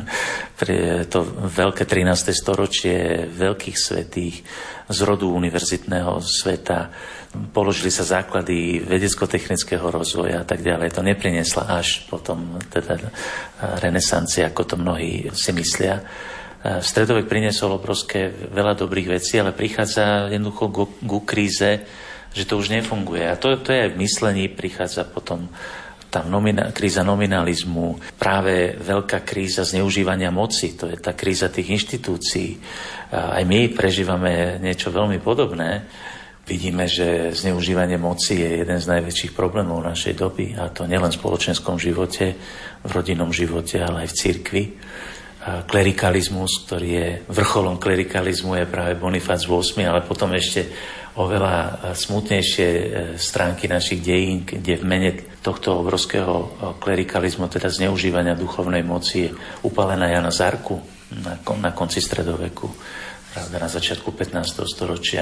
To veľké trináste storočie veľkých svätých z rodu univerzitného sveta, položili sa základy vedecko-technického rozvoja a tak ďalej. To nepriniesla až potom teda renesancia, ako to mnohí si myslia. Stredovek priniesol obrovské veľa dobrých vecí, ale prichádza jednoducho ku, ku kríze, že to už nefunguje. A to, to je aj v myslení, prichádza potom tá nomina, kríza nominalizmu, práve veľká kríza zneužívania moci, to je tá kríza tých inštitúcií. Aj my prežívame niečo veľmi podobné. Vidíme, že zneužívanie moci je jeden z najväčších problémov našej doby, a to nielen v spoločenskom živote, v rodinnom živote, ale aj v cirkvi. Klerikalizmus, ktorý je vrcholom klerikalizmu, je práve Bonifác ôsmy, ale potom ešte oveľa smutnejšie stránky našich dejín, kde v mene tohto obrovského klerikalizmu, teda zneužívania duchovnej moci, je upálená Jana z Arku na, na konci stredoveku, pravda, na začiatku pätnásteho storočia.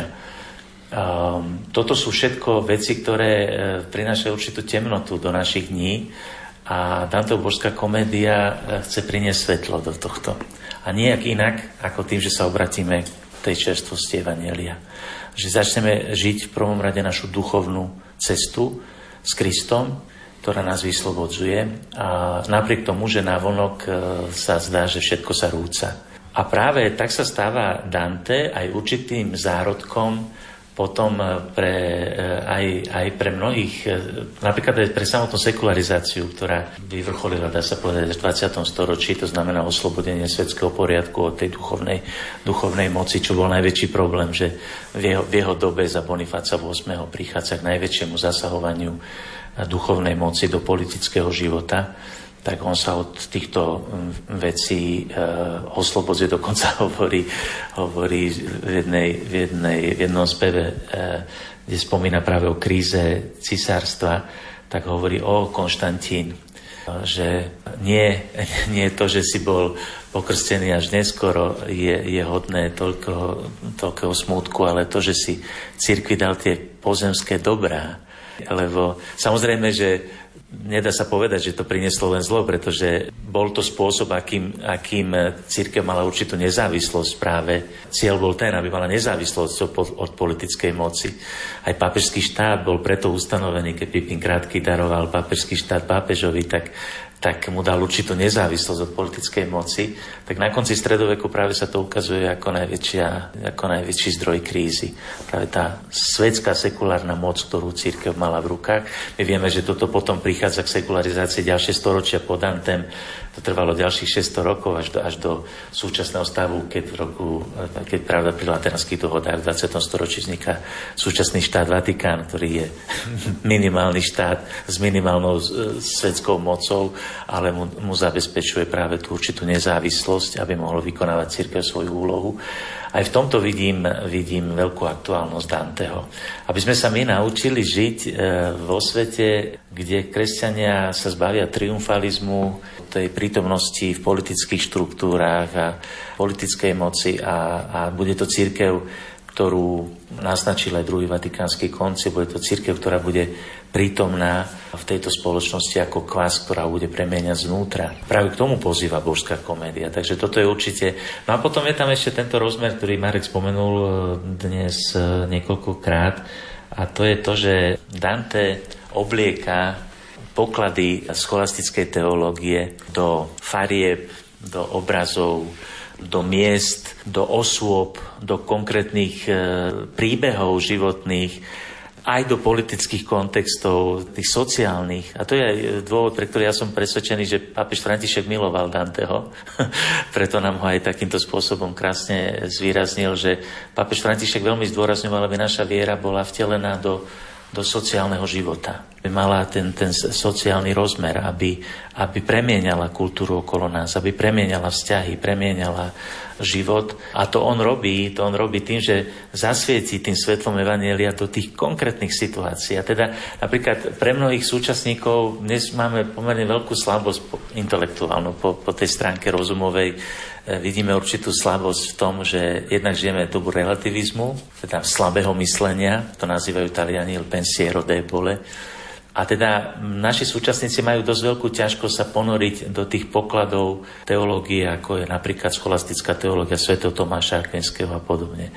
Um, toto sú všetko veci, ktoré uh, prinášajú určitú temnotu do našich dní. A Danteho božská komédia chce priniesť svetlo do tohto. A nijak inak, ako tým, že sa obratíme k tej čerstvosti evanjelia. Že začneme žiť v prvom rade našu duchovnú cestu s Kristom, ktorá nás vyslobodzuje. A napriek tomu, že návonok sa zdá, že všetko sa rúca. A práve tak sa stáva Dante aj určitým zárodkom potom pre, aj, aj pre mnohých, napríklad aj pre samotnú sekularizáciu, ktorá vyvrcholila, dá sa povedať, v dvadsiatom storočí, to znamená oslobodenie svetského poriadku od tej duchovnej, duchovnej moci, čo bol najväčší problém, že v jeho, v jeho dobe za Bonifáca ôsmeho prichádza k najväčšiemu zasahovaniu duchovnej moci do politického života. Tak on sa od týchto vecí e, oslobodzuje, dokonca hovorí, hovorí v, jednej, v, jednej, v jednom speve, e, kde spomína práve o kríze cisárstva, tak hovorí o Konštantín, že nie, nie to, že si bol pokrstený až neskoro, je, je hodné toľko, toľkého smútku, ale to, že si cirkvi dal tie pozemské dobrá. Lebo samozrejme, že nedá sa povedať, že to prinieslo len zlo, pretože bol to spôsob, akým, akým cirkev mala určitú nezávislosť práve. Cieľ bol ten, aby mala nezávislosť od politickej moci. Aj pápežský štát bol preto ustanovený, keď Pipin Krátky daroval pápežský štát pápežovi, tak, tak mu dal určitú nezávislosť od politickej moci. Tak na konci stredoveku práve sa to ukazuje ako, najväčšia, ako najväčší zdroj krízy. Práve tá svetská sekulárna moc, ktorú cirkev mala v rukách. My vieme, že toto potom prichádza k sekularizácii ďalšie storočia po Dantem. To trvalo ďalších šesťsto rokov až do, až do súčasného stavu, keď v roku, keď pravda pri Lateránskych dohodách v dvadsiatom storočí vzniká súčasný štát Vatikán, ktorý je minimálny štát s minimálnou svetskou mocou, ale mu, mu zabezpečuje práve tú určitú nezávislosť, aby mohol vykonávať cirkev svoju úlohu. A aj v tomto vidím, vidím veľkú aktuálnosť Danteho. Aby sme sa my naučili žiť e, vo svete, kde kresťania sa zbavia triumfalizmu, tej prítomnosti v politických štruktúrách a politickej moci a, a bude to cirkev, ktorú naznačil aj druhý vatikánsky koncil, bude to cirkev, ktorá bude prítomná v tejto spoločnosti ako kvás, ktorá bude premieňať znútra. Práve k tomu pozýva Božská komédia. Takže toto je určite... No a potom je tam ešte tento rozmer, ktorý Marek spomenul dnes niekoľkokrát, a to je to, že Dante oblieka poklady scholastickej teológie do farieb, do obrazov, do miest, do osôb, do konkrétnych e, príbehov životných, aj do politických kontextov, tých sociálnych. A to je aj dôvod, pre ktorý ja som presvedčený, že pápež František miloval Danteho. Preto nám ho aj takýmto spôsobom krásne zvýraznil, že pápež František veľmi zdôrazňoval, aby naša viera bola vtelená do do sociálneho života. Aby mala ten, ten sociálny rozmer, aby, aby premieňala kultúru okolo nás, aby premieňala vzťahy, premieňala život. A to on robí, to on robí tým, že zasvieti tým svetlom evanjelia do tých konkrétnych situácií. A teda napríklad pre mnohých súčasníkov dnes máme pomerne veľkú slabosť intelektuálnu po, po tej stránke rozumovej. Vidíme určitú slabosť v tom, že jednak žijeme dobu relativizmu, teda slabého myslenia, to nazývajú Taliani il pensiero debole. A teda naši súčasníci majú dosť veľkú ťažkosť sa ponoriť do tých pokladov teológie, ako je napríklad scholastická teológia svätého Tomáša Akvinského a podobne.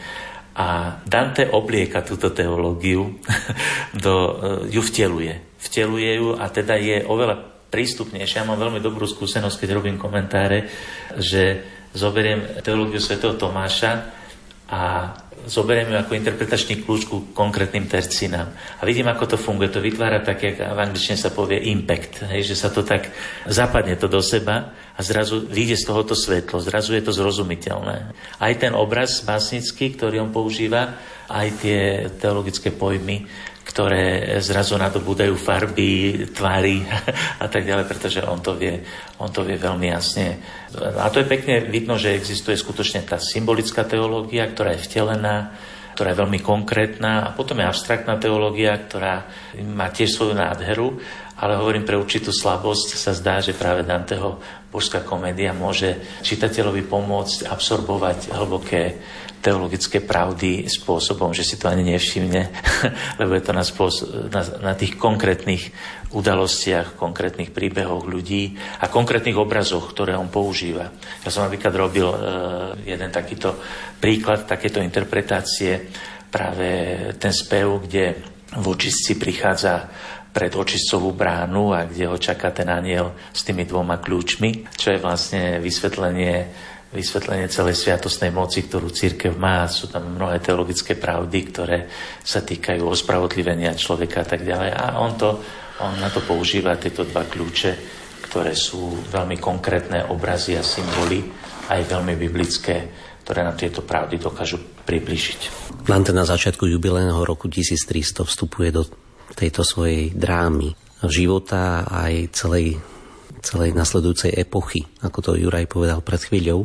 A Dante oblieka túto teológiu, do, ju vteluje. Vteluje ju a teda je oveľa prístupnejšie. Ja mám veľmi dobrú skúsenosť, keď robím komentáre, že zoberiem teológiu svätého Tomáša a zoberiem ju ako interpretačný kľúč ku konkrétnym tercínám. A vidím, ako to funguje. To vytvára tak, jak v angličtine sa povie impact. Hej, že sa to tak zapadne to do seba a zrazu vyjde z tohoto svetlo. Zrazu je to zrozumiteľné. Aj ten obraz básnický, ktorý on používa, aj tie teologické pojmy, ktoré zrazu nadobúdajú farby, tvary a tak ďalej, pretože on to vie, on to vie veľmi jasne. A to je pekne vidno, že existuje skutočne tá symbolická teológia, ktorá je vtelená, ktorá je veľmi konkrétna, a potom je abstraktná teológia, ktorá má tiež svoju nádheru, ale hovorím, pre určitú slabosť sa zdá, že práve Danteho Božská komédia môže čitateľovi pomôcť absorbovať hlboké teologické pravdy spôsobom, že si to ani nevšimne, lebo je to na, spôsob, na, na tých konkrétnych udalostiach, konkrétnych príbehoch ľudí a konkrétnych obrazoch, ktoré on používa. Ja som napríklad robil uh, jeden takýto príklad, takéto interpretácie, práve ten spev, kde v očistci prichádza pred očistcovú bránu a kde ho čaká ten anjel s tými dvoma kľúčmi, čo je vlastne vysvetlenie vysvetlenie celej sviatostnej moci, ktorú cirkev má. Sú tam mnohé teologické pravdy, ktoré sa týkajú ospravodlivenia človeka a tak ďalej. A on, to, on na to používa tieto dva kľúče, ktoré sú veľmi konkrétne obrazy a symboly, aj veľmi biblické, ktoré nám tieto pravdy dokážu priblížiť. Dante na začiatku jubilejného roku tisíctristo vstupuje do tejto svojej drámy života aj celej celej nasledujúcej epochy, ako to Juraj povedal pred chvíľou.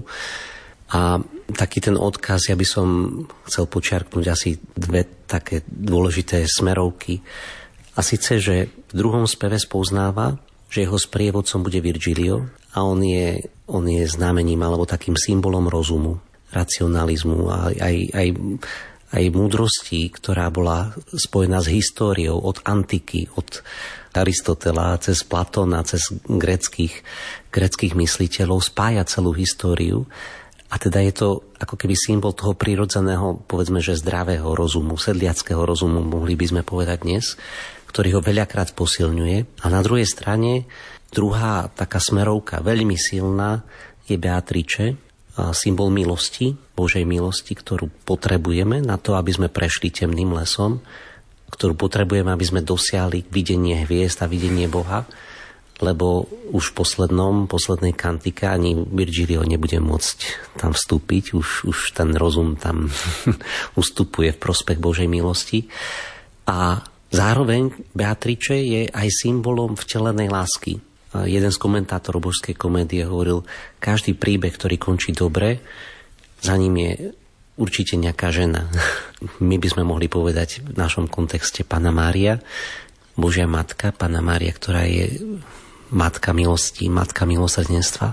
A taký ten odkaz, ja by som chcel počiarknúť asi dve také dôležité smerovky. A síce, že v druhom speve spoznáva, že jeho sprievodcom bude Virgilio a on je, on je znamením alebo takým symbolom rozumu, racionalizmu a aj, aj, aj múdrosti, ktorá bola spojená s históriou od antiky, od Aristotela cez Platóna, cez gréckych, gréckych mysliteľov, spája celú históriu. A teda je to ako keby symbol toho prirodzeného, povedzme, že zdravého rozumu, sedliackého rozumu, mohli by sme povedať dnes, ktorý ho veľakrát posilňuje. A na druhej strane druhá taká smerovka, veľmi silná, je Beatrice, symbol milosti, Božej milosti, ktorú potrebujeme na to, aby sme prešli temným lesom, ktorú potrebujeme, aby sme dosiahli videnie hviezd a videnie Boha, lebo už v poslednom, poslednej kantike ani Virgilio nebude môcť tam vstúpiť, už, už ten rozum tam ustupuje v prospech Božej milosti. A zároveň Beatrice je aj symbolom vtelenej lásky. A jeden z komentátorov Božskej komédie hovoril, každý príbeh, ktorý končí dobre, za ním je určite nejaká žena. My by sme mohli povedať v našom kontexte Panna Mária, Božia matka, Panna Mária, ktorá je matka milosti, matka milosrdenstva.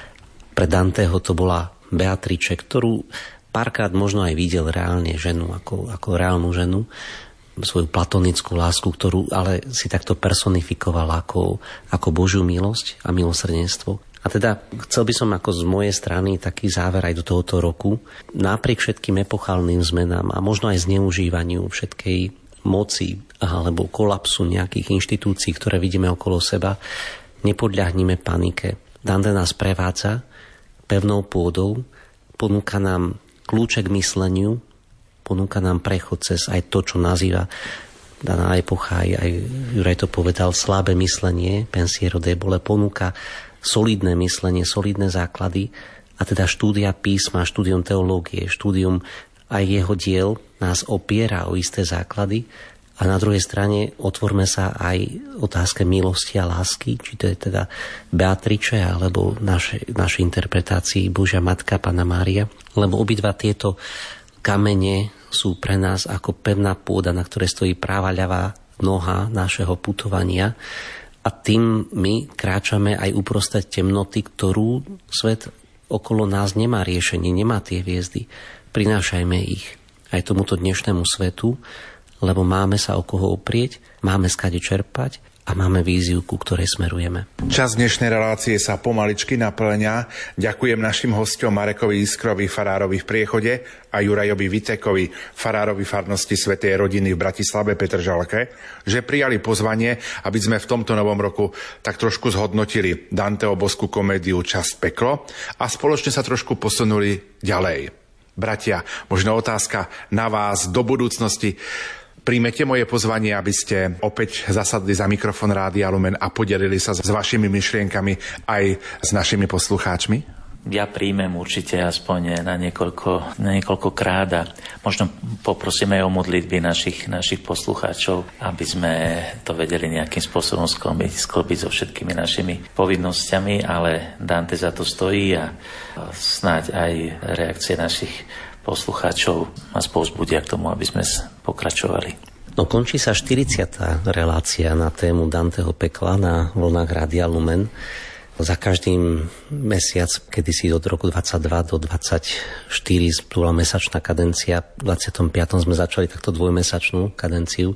Pre Danteho to bola Beatrice, ktorú párkrát možno aj videl reálne ženu, ako, ako reálnu ženu, svoju platonickú lásku, ktorú ale si takto personifikoval ako, ako Božiu milosť a milosrdenstvo. A teda chcel by som ako z mojej strany taký záver aj do tohoto roku. Napriek všetkým epochálnym zmenám a možno aj zneužívaniu všetkej moci alebo kolapsu nejakých inštitúcií, ktoré vidíme okolo seba, nepodľahnime panike. Dante nás prevádza pevnou pôdou, ponúka nám kľúče k mysleniu, ponúka nám prechod cez aj to, čo nazýva daná epocha, aj, aj Juraj to povedal, slabé myslenie, pensiero debole, ponúka solidné myslenie, solidné základy a teda štúdia písma, štúdium teológie, štúdium aj jeho diel nás opiera o isté základy a na druhej strane otvorme sa aj otázke milosti a lásky, či to je teda Beatrice alebo naše, našej interpretácii Božia matka Panna Mária, lebo obidva tieto kamene sú pre nás ako pevná pôda, na ktorej stojí práva ľavá noha našeho putovania a tým my kráčame aj uprostred temnoty, ktorú svet okolo nás nemá riešenie, nemá tie hviezdy. Prinášajme ich aj tomuto dnešnému svetu, lebo máme sa o koho oprieť, máme skade čerpať a máme víziu, ku ktorej smerujeme. Čas dnešnej relácie sa pomaličky naplňa. Ďakujem našim hosťom Marekovi Iskrovi, farárovi v Priechode a Jurajovi Vitekovi, farárovi farnosti Svätej rodiny v Bratislave Petržalke, že prijali pozvanie, aby sme v tomto novom roku tak trošku zhodnotili Danteho boskú komédiu Čas peklo a spoločne sa trošku posunuli ďalej. Bratia, možno otázka na vás do budúcnosti. Príjmete moje pozvanie, aby ste opäť zasadli za mikrofón Rádia Lumen a podelili sa s vašimi myšlienkami aj s našimi poslucháčmi? Ja príjmem určite aspoň na niekoľko, na niekoľko krát a možno poprosíme aj o modlitby našich, našich poslucháčov, aby sme to vedeli nejakým spôsobom sklbiť, sklbiť so všetkými našimi povinnosťami, ale Dante za to stojí a snáď aj reakcie našich poslucháčov ma povzbudia k tomu, aby sme pokračovali. No končí sa štyridsiata relácia na tému Danteho pekla na vlnách Rádia Lumen. Za každým mesiac, kedysi od roku dvadsaťdva do dvadsaťštyri bola mesačná kadencia. V dvadsiatom piatom sme začali takto dvojmesačnú kadenciu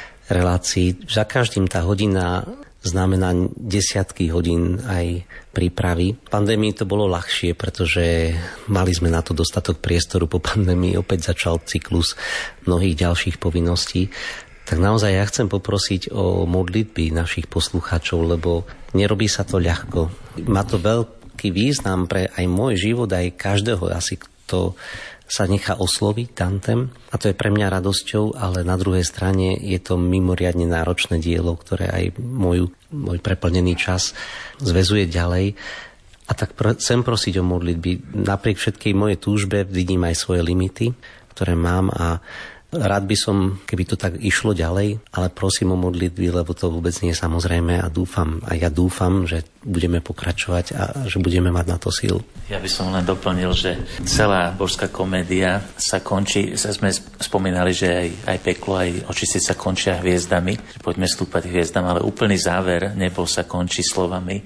relácií. Za každým tá hodina znamená desiatky hodín aj prípravy. V pandémii to bolo ľahšie, pretože mali sme na to dostatok priestoru. Po pandémii opäť začal cyklus mnohých ďalších povinností. Tak naozaj ja chcem poprosiť o modlitby našich poslucháčov, lebo nerobí sa to ľahko. Má to veľký význam pre aj môj život, aj každého asi, kto sa nechá osloviť Dantem. A to je pre mňa radosťou, ale na druhej strane je to mimoriadne náročné dielo, ktoré aj môj, môj preplnený čas zväzuje ďalej. A tak pr- chcem prosiť o modlitby. Napriek všetkej mojej túžbe vidím aj svoje limity, ktoré mám a rád by som, keby to tak išlo ďalej, ale prosím o modlitby, lebo to vôbec nie je samozrejme a dúfam, a ja dúfam, že budeme pokračovať a že budeme mať na to síl. Ja by som len doplnil, že celá božská komédia sa končí, sa sme spomínali, že aj, aj peklo, aj očistiť sa končia hviezdami, poďme stúpať hviezdam, ale úplný záver nebo sa končí slovami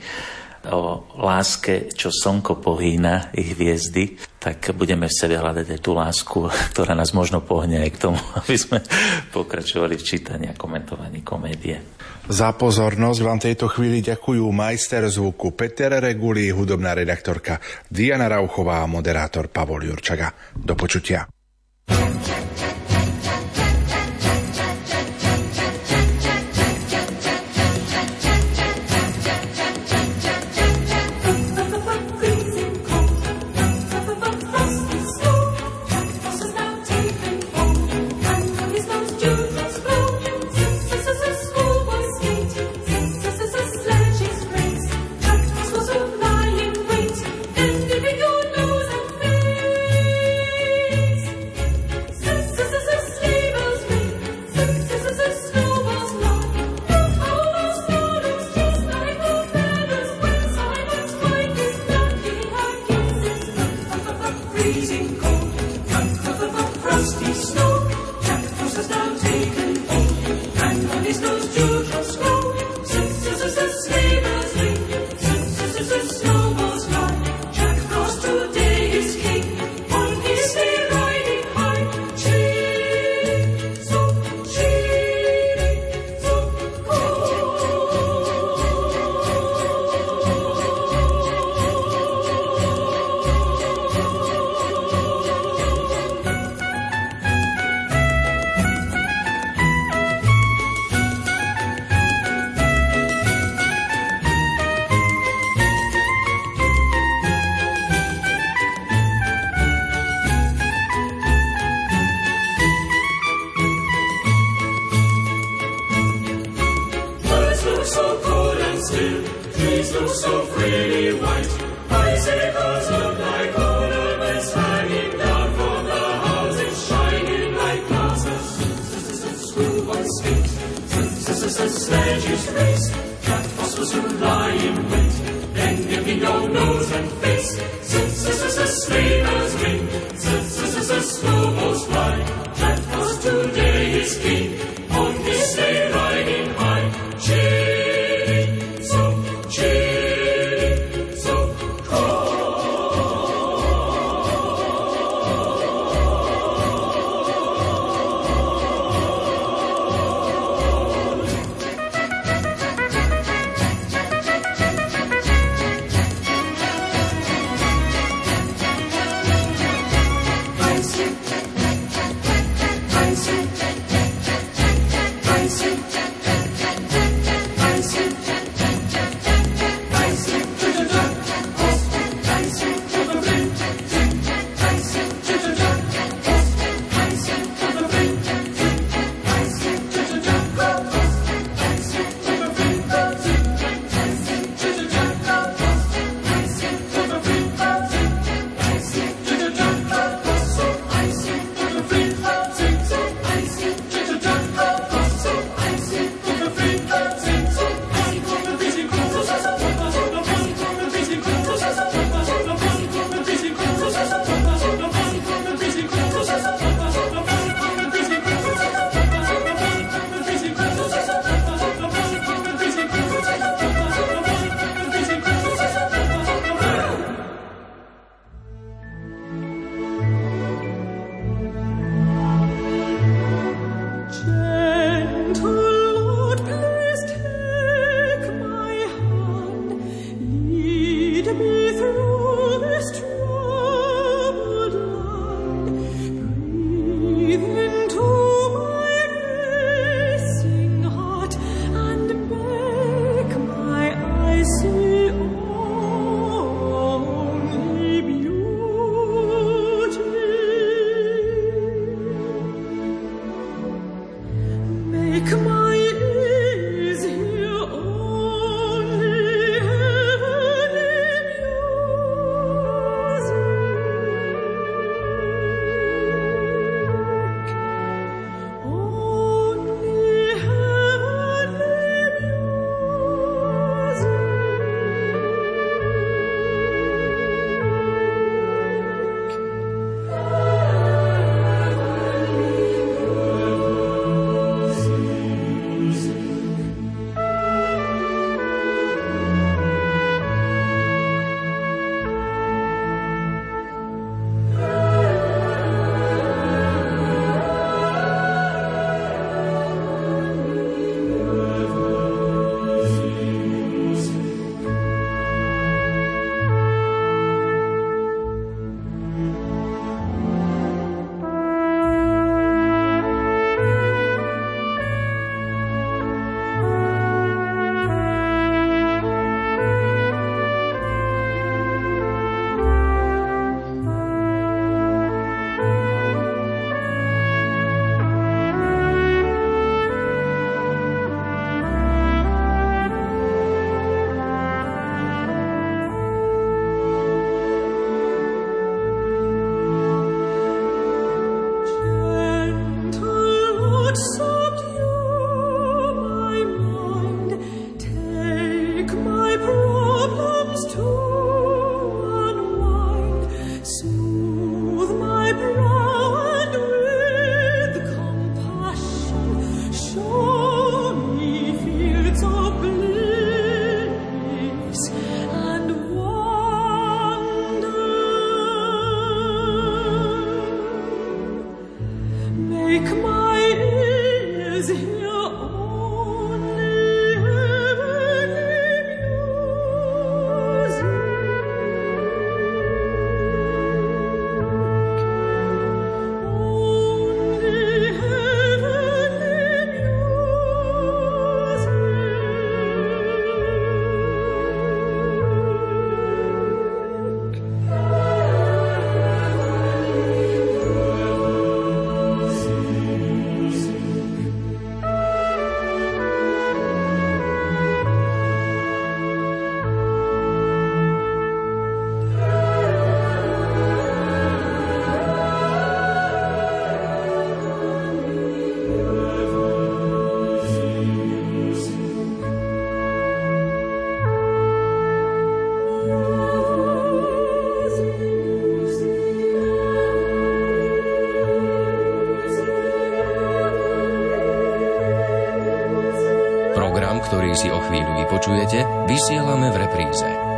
o láske, čo slnko pohýna ich hviezdy, tak budeme v sebe hľadať aj tú lásku, ktorá nás možno pohne aj k tomu, aby sme pokračovali v čítaní a komentovaní komédie. Za pozornosť vám tejto chvíli ďakujú majster zvuku Peter Reguli, hudobná redaktorka Diana Rauchová a moderátor Pavol Jurčaga. Do počutia. dusty snow. Jack Frost has now taken hold, and on his nose dewdrops grow. Zzz, zzz, zzz, sleigh bells ring, zzz, zzz, zzz, snowballs fly. Jack Frost today is king, on his sleigh riding high. Chee, so, chee, so, oh. Birds look so cold and still, trees look so pretty white. Bicycles look like ornaments hanging down from the houses, shining like glasses. Schoolboys skate, sledges race. Jack Frost will soon lie in wait, then give me your nose and face. Sleigh bells ring, snowballs fly. Jack Frost today is king, on his sleigh riding high. Chee, so, chee, so, Program, ktorý si o chvíľu vypočujete, vysielame v repríze.